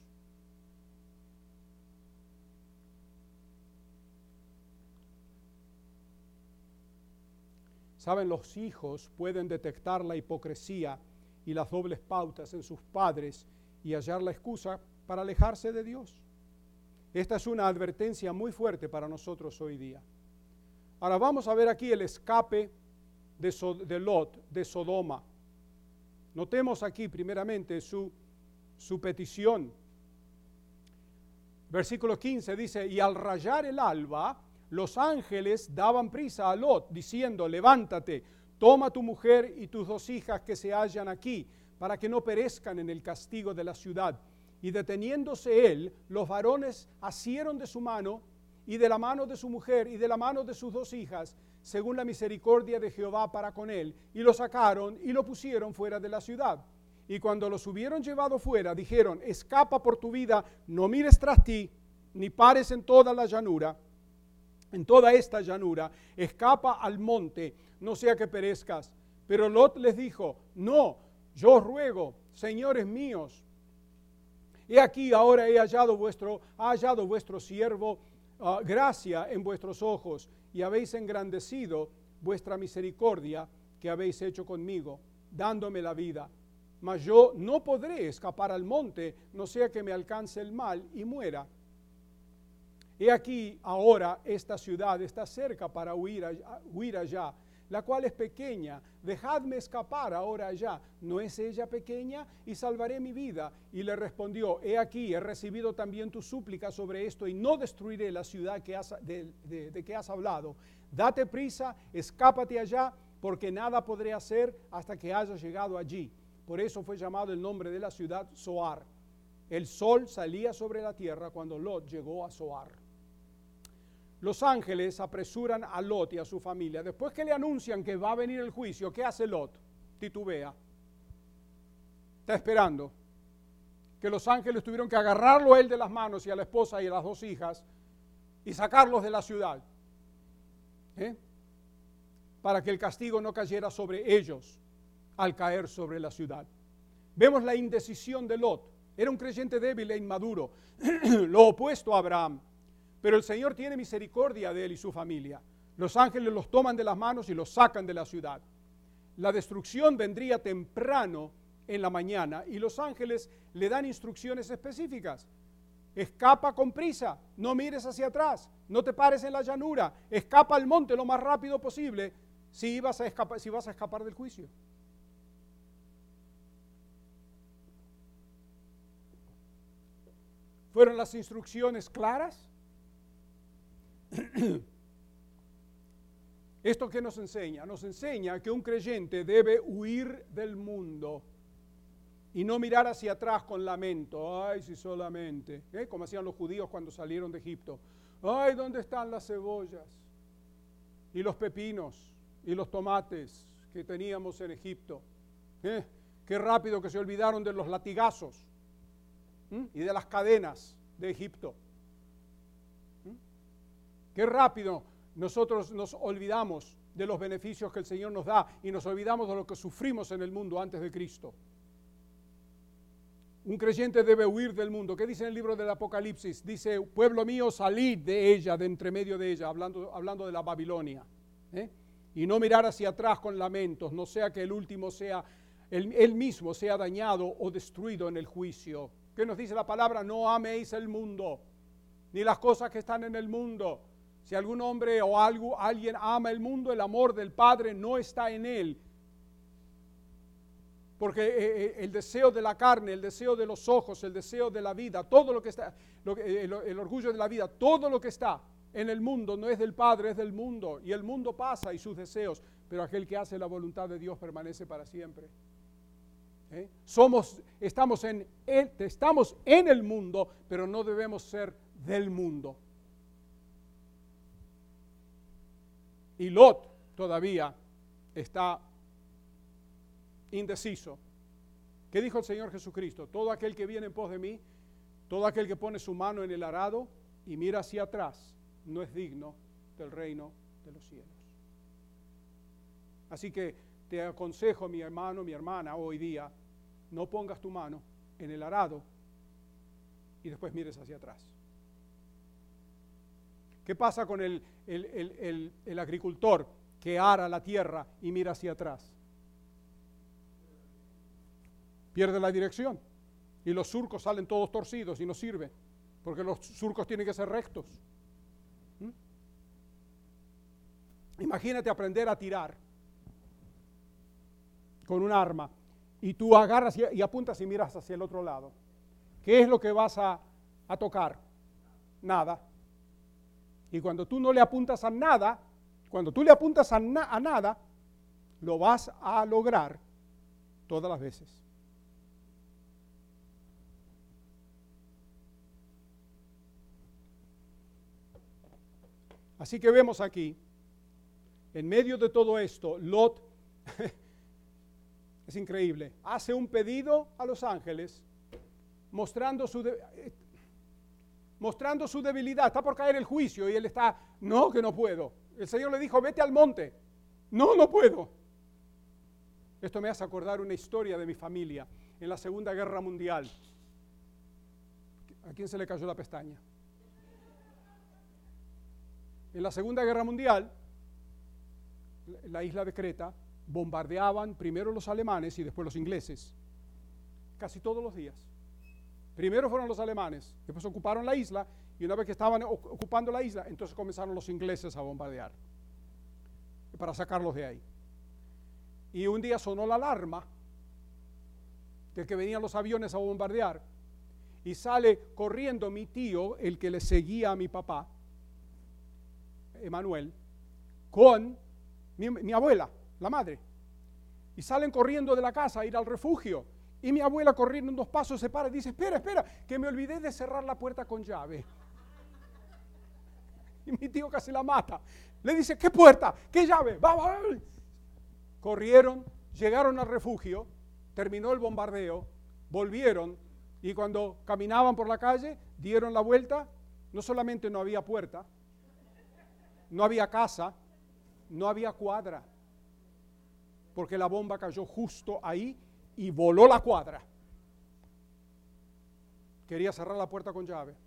Saben, los hijos pueden detectar la hipocresía y las dobles pautas en sus padres y hallar la excusa para alejarse de Dios. Esta es una advertencia muy fuerte para nosotros hoy día. Ahora vamos a ver aquí el escape de, so- de Lot, de Sodoma. Notemos aquí primeramente su, su petición. Versículo quince dice: y al rayar el alba, los ángeles daban prisa a Lot, diciendo: levántate, toma tu mujer y tus dos hijas que se hallan aquí, para que no perezcan en el castigo de la ciudad. Y deteniéndose él, los varones asieron de su mano, y de la mano de su mujer, y de la mano de sus dos hijas, según la misericordia de Jehová para con él, y lo sacaron y lo pusieron fuera de la ciudad. Y cuando los hubieron llevado fuera, dijeron: escapa por tu vida, no mires tras ti, ni pares en toda la llanura, en toda esta llanura, escapa al monte, no sea que perezcas. Pero Lot les dijo: no, yo os ruego, señores míos, he aquí ahora he hallado vuestro, ha hallado vuestro siervo uh, gracia en vuestros ojos, y habéis engrandecido vuestra misericordia que habéis hecho conmigo, dándome la vida. Mas yo no podré escapar al monte, no sea que me alcance el mal y muera. He aquí ahora esta ciudad está cerca para huir, allá, huir allá, la cual es pequeña. Dejadme escapar ahora allá. ¿No es ella pequeña? Y salvaré mi vida. Y le respondió: he aquí, he recibido también tu súplica sobre esto, y no destruiré la ciudad que has, de, de, de que has hablado. Date prisa, escápate allá, porque nada podré hacer hasta que haya llegado allí. Por eso fue llamado el nombre de la ciudad Zoar. El sol salía sobre la tierra cuando Lot llegó a Zoar. Los ángeles apresuran a Lot y a su familia. Después que le anuncian que va a venir el juicio, ¿qué hace Lot? Titubea. Está esperando. Que los ángeles tuvieron que agarrarlo a él de las manos y a la esposa y a las dos hijas y sacarlos de la ciudad. ¿Eh? Para que el castigo no cayera sobre ellos al caer sobre la ciudad. Vemos la indecisión de Lot. Era un creyente débil e inmaduro. Lo opuesto a Abraham. Pero el Señor tiene misericordia de él y su familia. Los ángeles los toman de las manos y los sacan de la ciudad. La destrucción vendría temprano en la mañana y los ángeles le dan instrucciones específicas. Escapa con prisa, no mires hacia atrás, no te pares en la llanura, escapa al monte lo más rápido posible si vas a escapar, si vas a escapar del juicio. ¿Fueron las instrucciones claras? ¿Esto qué nos enseña? Nos enseña que un creyente debe huir del mundo y no mirar hacia atrás con lamento. Ay, si solamente, ¿eh? Como hacían los judíos cuando salieron de Egipto. Ay, ¿dónde están las cebollas? Y los pepinos, y los tomates que teníamos en Egipto. ¿Eh? Qué rápido que se olvidaron de los latigazos. ¿Mm? Y de las cadenas de Egipto. ¿Mm? Qué rápido nosotros nos olvidamos de los beneficios que el Señor nos da y nos olvidamos de lo que sufrimos en el mundo antes de Cristo. Un creyente debe huir del mundo. ¿Qué dice en el libro del Apocalipsis? Dice, pueblo mío, salid de ella, de entre medio de ella, hablando, hablando de la Babilonia. ¿eh? Y no mirar hacia atrás con lamentos, no sea que el último sea, él, él mismo sea dañado o destruido en el juicio. ¿Qué nos dice la palabra? No améis el mundo, ni las cosas que están en el mundo. Si algún hombre o algo, alguien ama el mundo, el amor del Padre no está en él. Porque el deseo de la carne, el deseo de los ojos, el deseo de la vida, todo lo que está, lo, el, el orgullo de la vida, todo lo que está en el mundo no es del Padre, es del mundo. Y el mundo pasa y sus deseos, pero aquel que hace la voluntad de Dios permanece para siempre. ¿Eh? Somos, estamos en, el, estamos en el mundo, pero no debemos ser del mundo. Y Lot todavía está indeciso. ¿Qué dijo el Señor Jesucristo? Todo aquel que viene en pos de mí, todo aquel que pone su mano en el arado y mira hacia atrás, no es digno del reino de los cielos. Así que te aconsejo, mi hermano, mi hermana, hoy día, no pongas tu mano en el arado y después mires hacia atrás. ¿Qué pasa con el, el, el, el, el agricultor que ara la tierra y mira hacia atrás? Pierde la dirección y los surcos salen todos torcidos y no sirve, porque los surcos tienen que ser rectos. ¿Mm? Imagínate aprender a tirar con un arma y tú agarras y, y apuntas y miras hacia el otro lado. ¿Qué es lo que vas a, a tocar? Nada. Y cuando tú no le apuntas a nada, cuando tú le apuntas a, na, a nada, lo vas a lograr todas las veces. Así que vemos aquí, en medio de todo esto, Lot, es increíble, hace un pedido a los ángeles, mostrando su, de, mostrando su debilidad. Está por caer el juicio y él está, no, que no puedo. El Señor le dijo, vete al monte. No, no puedo. Esto me hace acordar una historia de mi familia en la Segunda Guerra Mundial. ¿A quién se le cayó la pestaña? En la Segunda Guerra Mundial, la isla de Creta, bombardeaban primero los alemanes y después los ingleses, casi todos los días. Primero fueron los alemanes, después ocuparon la isla, y una vez que estaban ocupando la isla, entonces comenzaron los ingleses a bombardear, para sacarlos de ahí. Y un día sonó la alarma de que venían los aviones a bombardear, y sale corriendo mi tío, el que le seguía a mi papá, Emanuel, con mi, mi abuela, la madre, y salen corriendo de la casa a ir al refugio, y mi abuela corriendo unos pasos se para y dice, espera, espera, que me olvidé de cerrar la puerta con llave. Y mi tío casi la mata, le dice, ¿qué puerta? ¿Qué llave? Va, va. Corrieron, llegaron al refugio, terminó el bombardeo, volvieron, y cuando caminaban por la calle, dieron la vuelta, no solamente no había puerta, no había casa, no había cuadra, porque la bomba cayó justo ahí y voló la cuadra. Quería cerrar la puerta con llave.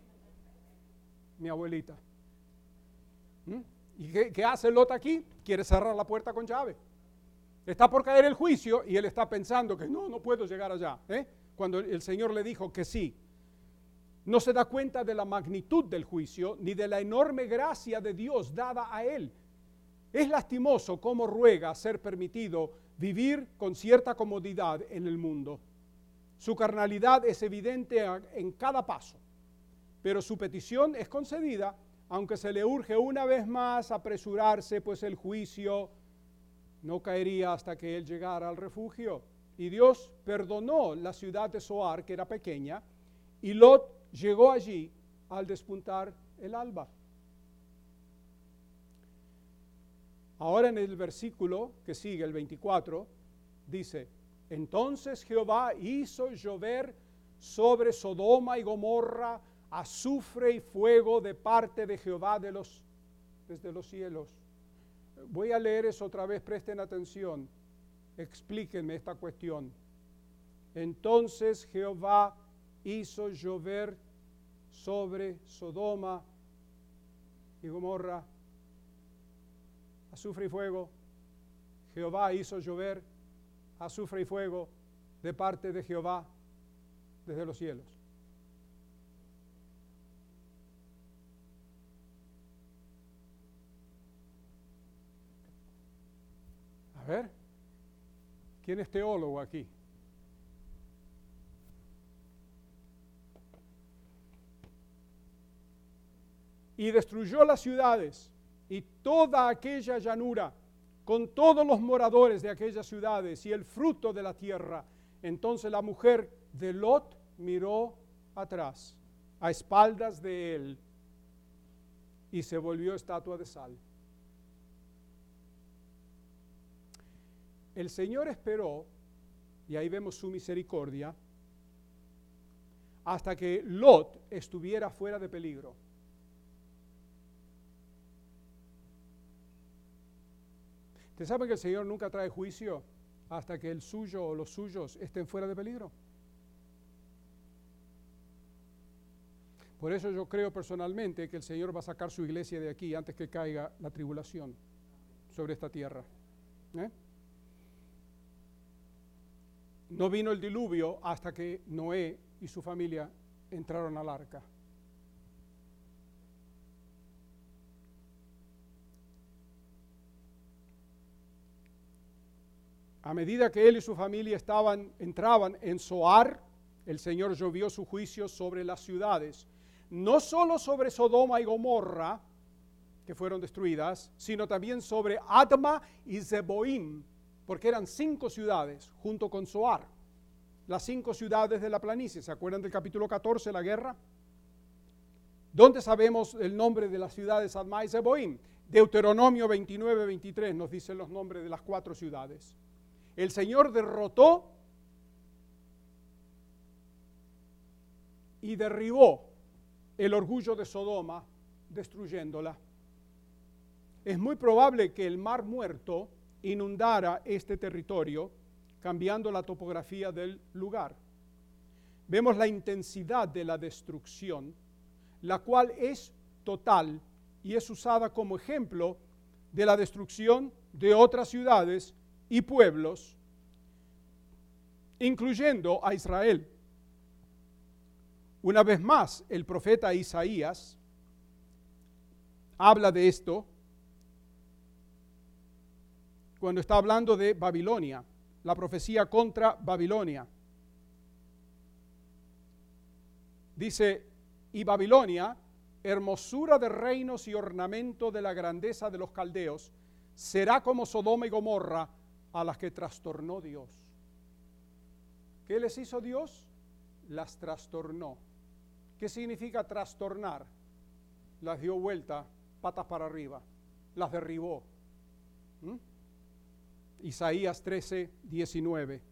Mi abuelita. ¿Mm? ¿Y qué, qué hace Lot aquí? Quiere cerrar la puerta con llave. Está por caer el juicio y él está pensando que no, no puedo llegar allá. ¿eh? Cuando el Señor le dijo que sí. No se da cuenta de la magnitud del juicio ni de la enorme gracia de Dios dada a él. Es lastimoso cómo ruega ser permitido vivir con cierta comodidad en el mundo. Su carnalidad es evidente en cada paso. pero su petición es concedida, aunque se le urge una vez más apresurarse, pues el juicio no caería hasta que él llegara al refugio. Y Dios perdonó la ciudad de Zoar, que era pequeña, y Lot llegó allí al despuntar el alba. Ahora en el versículo que sigue, el veinticuatro, dice, entonces Jehová hizo llover sobre Sodoma y Gomorra azufre y fuego de parte de Jehová de los, desde los cielos. Voy a leer eso otra vez, presten atención, explíquenme esta cuestión. Entonces Jehová hizo llover sobre Sodoma y Gomorra azufre y fuego. Jehová hizo llover azufre y fuego de parte de Jehová desde los cielos. A ver, ¿quién es teólogo aquí? Y destruyó las ciudades y toda aquella llanura, con todos los moradores de aquellas ciudades y el fruto de la tierra. Entonces la mujer de Lot miró atrás, a espaldas de él, y se volvió estatua de sal. El Señor esperó, y ahí vemos su misericordia, hasta que Lot estuviera fuera de peligro. ¿Ustedes saben que el Señor nunca trae juicio hasta que el suyo o los suyos estén fuera de peligro? Por eso yo creo personalmente que el Señor va a sacar su iglesia de aquí antes que caiga la tribulación sobre esta tierra. ¿Eh? No vino el diluvio hasta que Noé y su familia entraron al arca. A medida que él y su familia estaban, entraban en Zoar, el Señor llovió su juicio sobre las ciudades, no solo sobre Sodoma y Gomorra, que fueron destruidas, sino también sobre Adma y Zeboim, porque eran cinco ciudades junto con Zoar, las cinco ciudades de la planicie. ¿Se acuerdan del capítulo catorce, la guerra? ¿Dónde sabemos el nombre de las ciudades Adma y Zeboim? Deuteronomio veintinueve, veintitrés nos dicen los nombres de las cuatro ciudades. El Señor derrotó y derribó el orgullo de Sodoma, destruyéndola. Es muy probable que el Mar Muerto inundara este territorio, cambiando la topografía del lugar. Vemos la intensidad de la destrucción, la cual es total y es usada como ejemplo de la destrucción de otras ciudades y pueblos, incluyendo a Israel. Una vez más, el profeta Isaías habla de esto cuando está hablando de Babilonia, la profecía contra Babilonia. Dice, y Babilonia, hermosura de reinos y ornamento de la grandeza de los caldeos, será como Sodoma y Gomorra, a las que trastornó Dios. ¿Qué les hizo Dios? Las trastornó. ¿Qué significa trastornar? Las dio vuelta, patas para arriba, las derribó. ¿Mm? Isaías trece, diecinueve.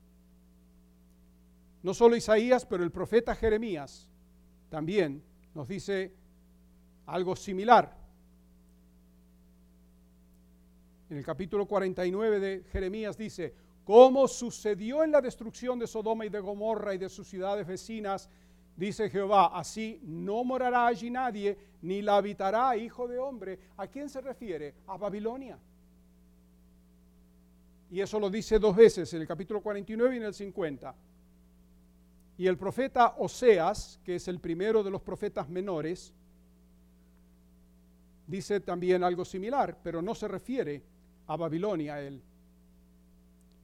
No solo Isaías, pero el profeta Jeremías también nos dice algo similar. En el capítulo cuarenta y nueve de Jeremías dice, como sucedió en la destrucción de Sodoma y de Gomorra y de sus ciudades vecinas, dice Jehová, así no morará allí nadie, ni la habitará hijo de hombre. ¿A quién se refiere? A Babilonia. Y eso lo dice dos veces, en el capítulo cuarenta y nueve y en el cincuenta. Y el profeta Oseas, que es el primero de los profetas menores, dice también algo similar, pero no se refiere a Babilonia a él.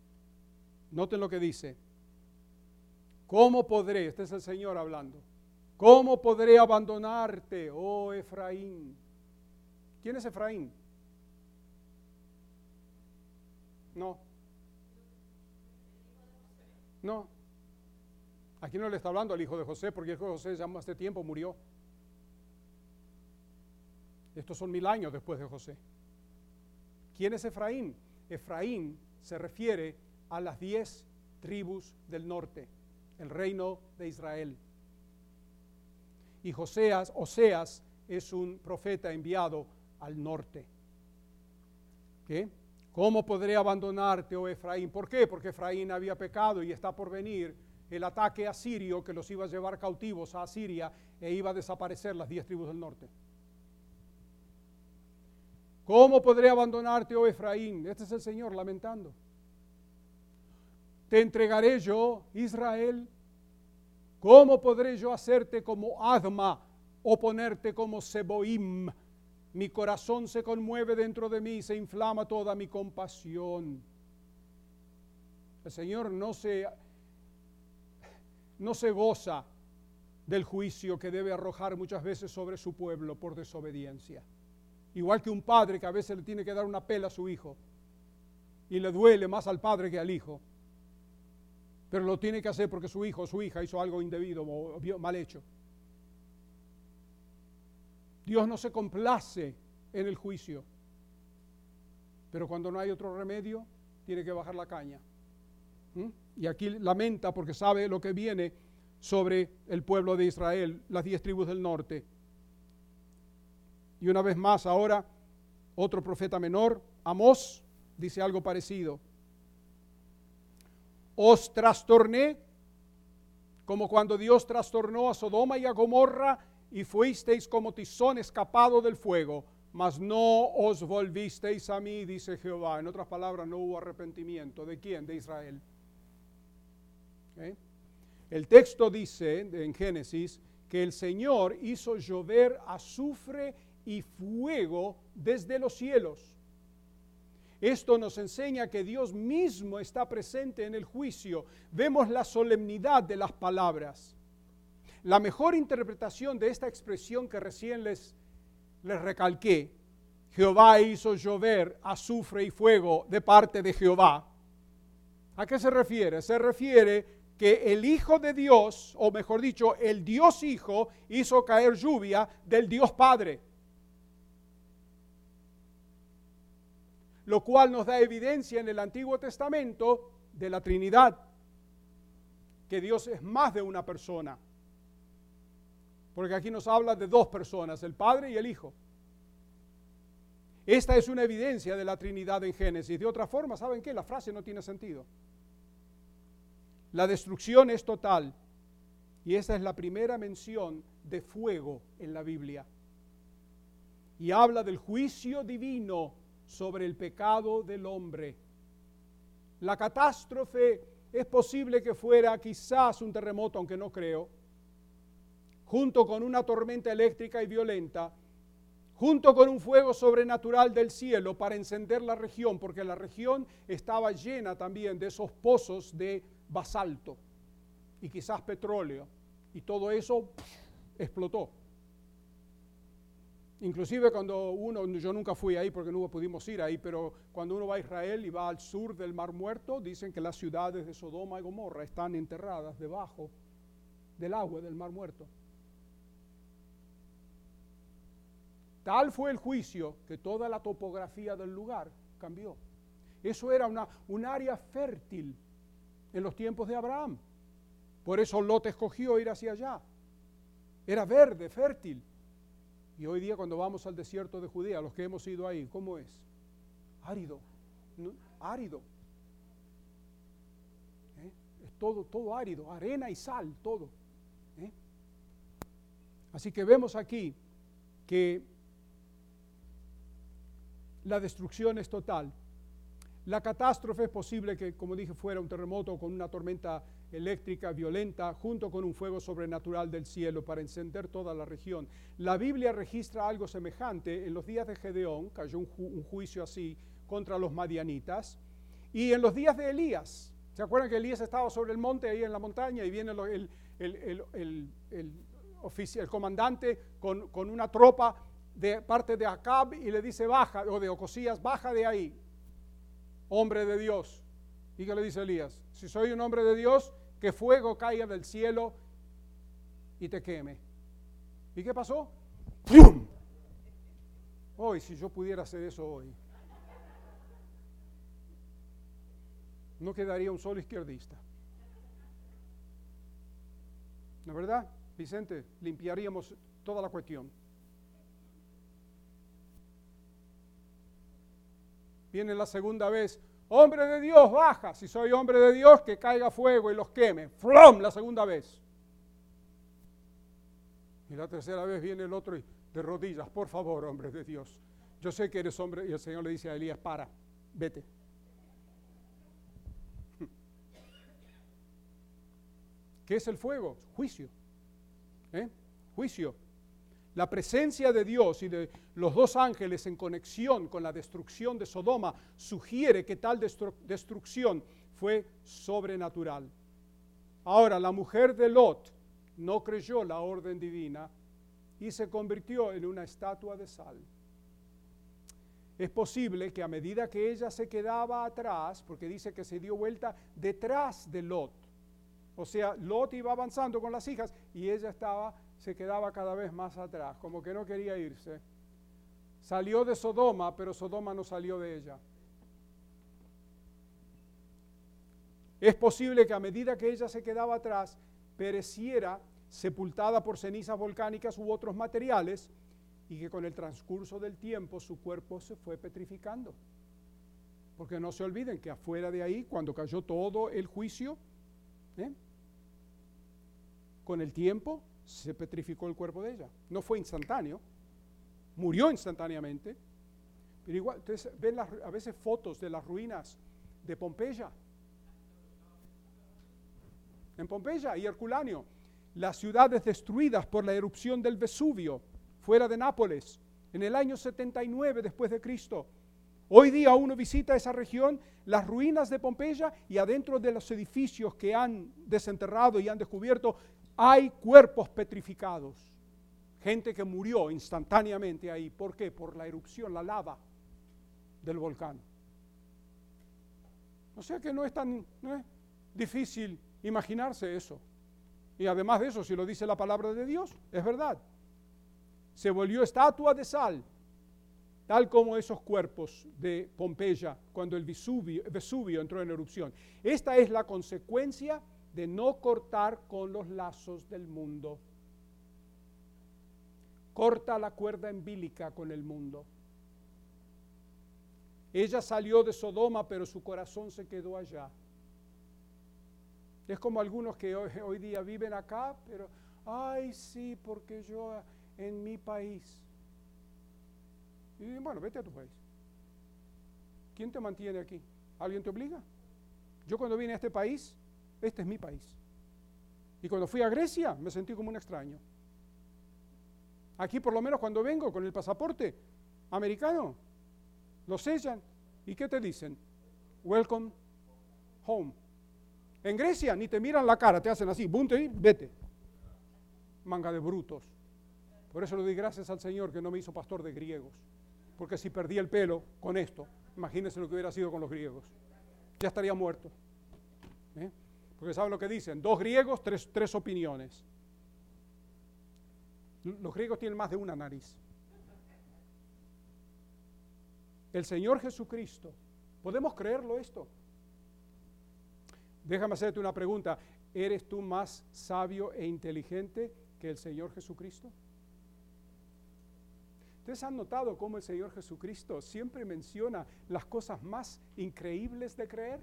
Noten lo que dice. ¿Cómo podré? Este es el Señor hablando. ¿Cómo podré abandonarte, oh Efraín? ¿Quién es Efraín? No. No. Aquí no le está hablando al hijo de José, porque el hijo de José ya hace tiempo murió. Estos son mil años después de José. ¿Quién es Efraín? Efraín se refiere a las diez tribus del norte, el reino de Israel. Y Joseas, Oseas es un profeta enviado al norte. ¿Qué? ¿Cómo podré abandonarte, oh Efraín? ¿Por qué? Porque Efraín había pecado y está por venir el ataque asirio que los iba a llevar cautivos a Asiria e iba a desaparecer las diez tribus del norte. ¿Cómo podré abandonarte, oh Efraín? Este es el Señor lamentando. Te entregaré yo, Israel. ¿Cómo podré yo hacerte como Adma o ponerte como Seboim? Mi corazón se conmueve dentro de mí, se inflama toda mi compasión. El Señor no se, no se goza del juicio que debe arrojar muchas veces sobre su pueblo por desobediencia. Igual que un padre que a veces le tiene que dar una pela a su hijo y le duele más al padre que al hijo, pero lo tiene que hacer porque su hijo o su hija hizo algo indebido o mal hecho. Dios no se complace en el juicio, pero cuando no hay otro remedio, tiene que bajar la caña. ¿Mm? Y aquí lamenta porque sabe lo que viene sobre el pueblo de Israel, las diez tribus del norte. Y una vez más ahora, otro profeta menor, Amós, dice algo parecido. Os trastorné como cuando Dios trastornó a Sodoma y a Gomorra y fuisteis como tizón escapado del fuego, mas no os volvisteis a mí, dice Jehová. En otras palabras, no hubo arrepentimiento. ¿De quién? De Israel. ¿Eh? El texto dice en Génesis que el Señor hizo llover azufre y fuego desde los cielos. Esto nos enseña que Dios mismo está presente en el juicio. Vemos la solemnidad de las palabras. La mejor interpretación de esta expresión que recién les, les recalqué, Jehová hizo llover azufre y fuego de parte de Jehová. ¿A qué se refiere? Se refiere que el Hijo de Dios, o mejor dicho, el Dios Hijo, hizo caer lluvia del Dios Padre. Lo cual nos da evidencia en el Antiguo Testamento de la Trinidad, que Dios es más de una persona. Porque aquí nos habla de dos personas, el Padre y el Hijo. Esta es una evidencia de la Trinidad en Génesis. De otra forma, ¿saben qué? La frase no tiene sentido. La destrucción es total. Y esa es la primera mención de fuego en la Biblia. Y habla del juicio divino sobre el pecado del hombre. La catástrofe es posible que fuera quizás un terremoto, aunque no creo, junto con una tormenta eléctrica y violenta, junto con un fuego sobrenatural del cielo para encender la región, porque la región estaba llena también de esos pozos de basalto y quizás petróleo, y todo eso pff, explotó. Inclusive cuando uno, yo nunca fui ahí porque no pudimos ir ahí, pero cuando uno va a Israel y va al sur del Mar Muerto, dicen que las ciudades de Sodoma y Gomorra están enterradas debajo del agua del Mar Muerto. Tal fue el juicio que toda la topografía del lugar cambió. Eso era una, un área fértil en los tiempos de Abraham. Por eso Lot escogió ir hacia allá. Era verde, fértil. Y hoy día cuando vamos al desierto de Judea, los que hemos ido ahí, ¿cómo es? Árido, ¿no? Árido. ¿Eh? Es todo, todo árido, arena y sal, todo. ¿Eh? Así que vemos aquí que la destrucción es total. La catástrofe es posible que, como dije, fuera un terremoto con una tormenta eléctrica violenta, junto con un fuego sobrenatural del cielo para encender toda la región. La Biblia registra algo semejante. En los días de Gedeón cayó un, ju- un juicio así contra los madianitas, y en los días de Elías, ¿se acuerdan que Elías estaba sobre el monte, ahí en la montaña, y viene el, el, el, el, el, el ofici- el comandante con, con una tropa de parte de Acab y le dice baja, o de Ocosías, baja de ahí, hombre de Dios. ¿Y qué le dice Elías? Si soy un hombre de Dios, que fuego caiga del cielo y te queme. ¿Y qué pasó? ¡Pum! Hoy, si yo pudiera hacer eso hoy, no quedaría un solo izquierdista. ¿No es verdad, Vicente? Limpiaríamos toda la cuestión. Viene la segunda vez, hombre de Dios, baja. Si soy hombre de Dios, que caiga fuego y los queme. ¡Flom! La segunda vez. Y la tercera vez viene el otro y de rodillas, por favor, hombre de Dios. Yo sé que eres hombre. Y el Señor le dice a Elías, para, vete. ¿Qué es el fuego? Juicio. ¿Eh? Juicio. La presencia de Dios y de los dos ángeles en conexión con la destrucción de Sodoma sugiere que tal destru- destrucción fue sobrenatural. Ahora, la mujer de Lot no creyó la orden divina y se convirtió en una estatua de sal. Es posible que a medida que ella se quedaba atrás, porque dice que se dio vuelta detrás de Lot, o sea, Lot iba avanzando con las hijas y ella estaba, se quedaba cada vez más atrás, como que no quería irse. Salió de Sodoma, pero Sodoma no salió de ella. Es posible que a medida que ella se quedaba atrás, pereciera sepultada por cenizas volcánicas u otros materiales y que con el transcurso del tiempo su cuerpo se fue petrificando. Porque no se olviden que afuera de ahí, cuando cayó todo el juicio, ¿eh? con el tiempo se petrificó el cuerpo de ella. No fue instantáneo, murió instantáneamente, pero igual, ustedes ven las, a veces fotos de las ruinas de Pompeya. En Pompeya y Herculáneo, las ciudades destruidas por la erupción del Vesubio, fuera de Nápoles, en el año setenta y nueve después de Cristo. Hoy día uno visita esa región, las ruinas de Pompeya, y adentro de los edificios que han desenterrado y han descubierto, hay cuerpos petrificados. Gente que murió instantáneamente ahí. ¿Por qué? Por la erupción, la lava del volcán. O sea que no es tan no es difícil imaginarse eso. Y además de eso, si lo dice la palabra de Dios, es verdad. Se volvió estatua de sal, tal como esos cuerpos de Pompeya cuando el Vesubio, Vesubio entró en erupción. Esta es la consecuencia de no cortar con los lazos del mundo. Corta la cuerda umbilical con el mundo. Ella salió de Sodoma, pero su corazón se quedó allá. Es como algunos que hoy, hoy día viven acá, pero, ay, sí, porque yo en mi país. Y bueno, vete a tu país. ¿Quién te mantiene aquí? ¿Alguien te obliga? Yo cuando vine a este país, este es mi país. Y cuando fui a Grecia, me sentí como un extraño. Aquí por lo menos cuando vengo con el pasaporte americano, lo sellan. ¿Y qué te dicen? Welcome home. En Grecia ni te miran la cara, te hacen así, bunte y vete. Manga de brutos. Por eso le doy gracias al Señor que no me hizo pastor de griegos. Porque si perdí el pelo con esto, imagínense lo que hubiera sido con los griegos. Ya estaría muerto. ¿Eh? Porque saben lo que dicen, dos griegos, tres, tres opiniones. Los griegos tienen más de una nariz. El Señor Jesucristo, ¿podemos creerlo esto? Déjame hacerte una pregunta. ¿Eres tú más sabio e inteligente que el Señor Jesucristo? ¿Ustedes han notado cómo el Señor Jesucristo siempre menciona las cosas más increíbles de creer?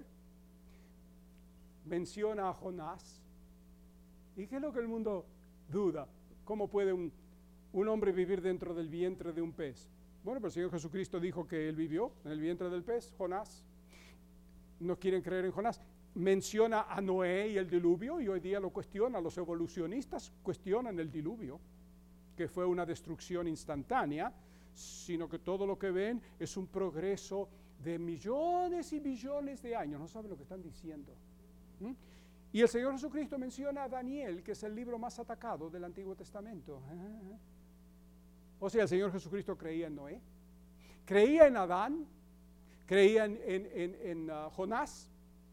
Menciona a Jonás. ¿Y qué es lo que el mundo duda? ¿Cómo puede un, un hombre vivir dentro del vientre de un pez? Bueno, pero el Señor Jesucristo dijo que Él vivió en el vientre del pez, Jonás. No quieren creer en Jonás. Menciona a Noé y el diluvio, y hoy día lo cuestionan. Los evolucionistas cuestionan el diluvio, que fue una destrucción instantánea, sino que todo lo que ven es un progreso de millones y millones de años. No saben lo que están diciendo. ¿Mm? Y el Señor Jesucristo menciona a Daniel, que es el libro más atacado del Antiguo Testamento. O sea, el Señor Jesucristo creía en Noé, creía en Adán, creía en, en, en, en uh, Jonás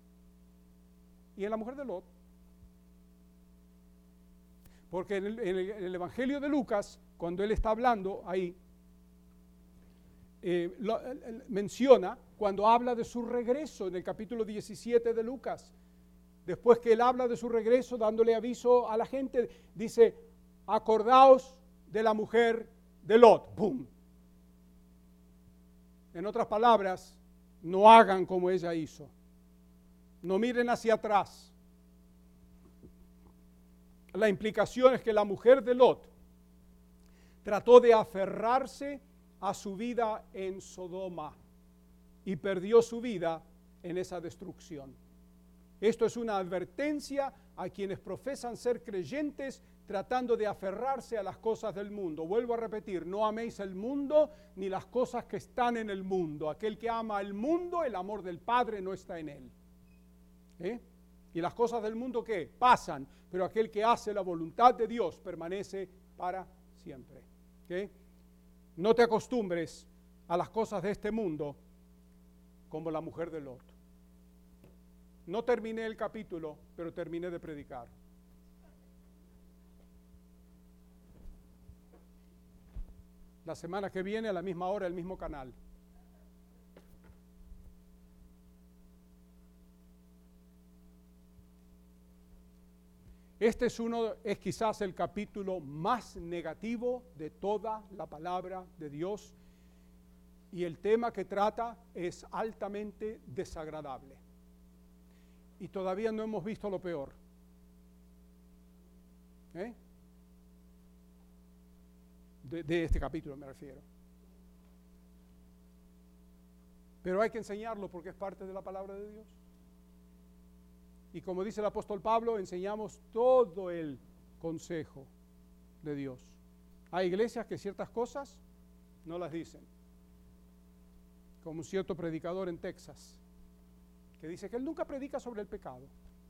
y en la mujer de Lot. Porque en el, en, el, en el Evangelio de Lucas, cuando él está hablando ahí, eh, lo, eh, menciona cuando habla de su regreso en el capítulo diecisiete de Lucas. Después que él habla de su regreso, dándole aviso a la gente, dice, acordaos de la mujer de Lot. ¡Bum! En otras palabras, no hagan como ella hizo. No miren hacia atrás. La implicación es que la mujer de Lot trató de aferrarse a su vida en Sodoma y perdió su vida en esa destrucción. Esto es una advertencia a quienes profesan ser creyentes tratando de aferrarse a las cosas del mundo. Vuelvo a repetir, no améis el mundo ni las cosas que están en el mundo. Aquel que ama el mundo, el amor del Padre no está en él. ¿Eh? Y las cosas del mundo, ¿qué? Pasan, pero aquel que hace la voluntad de Dios permanece para siempre. ¿Okay? No te acostumbres a las cosas de este mundo como la mujer de Lot. No terminé el capítulo, pero terminé de predicar. La semana que viene, a la misma hora, el mismo canal. Este es uno, es quizás el capítulo más negativo de toda la palabra de Dios, y el tema que trata es altamente desagradable. Y todavía no hemos visto lo peor. ¿Eh? De, de este capítulo me refiero. Pero hay que enseñarlo porque es parte de la palabra de Dios. Y como dice el apóstol Pablo, enseñamos todo el consejo de Dios. Hay iglesias que ciertas cosas no las dicen. Como un cierto predicador en Texas, que dice que él nunca predica sobre el pecado.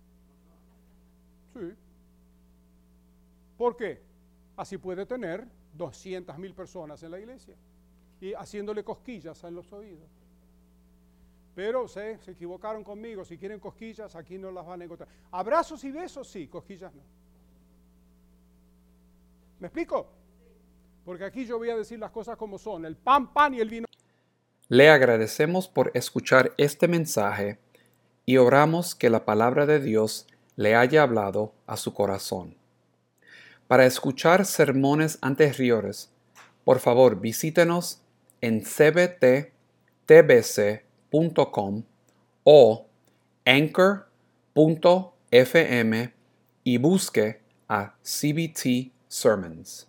Sí. ¿Por qué? Así puede tener doscientas mil personas en la iglesia y haciéndole cosquillas en los oídos. Pero se, se equivocaron conmigo. Si quieren cosquillas, aquí no las van a encontrar. Abrazos y besos, sí, cosquillas no. ¿Me explico? Porque aquí yo voy a decir las cosas como son. El pan, pan y el vino. Le agradecemos por escuchar este mensaje y oramos que la palabra de Dios le haya hablado a su corazón. Para escuchar sermones anteriores, por favor visítenos en c b t t b c punto com o anchor punto f m y busque a C B T Sermons.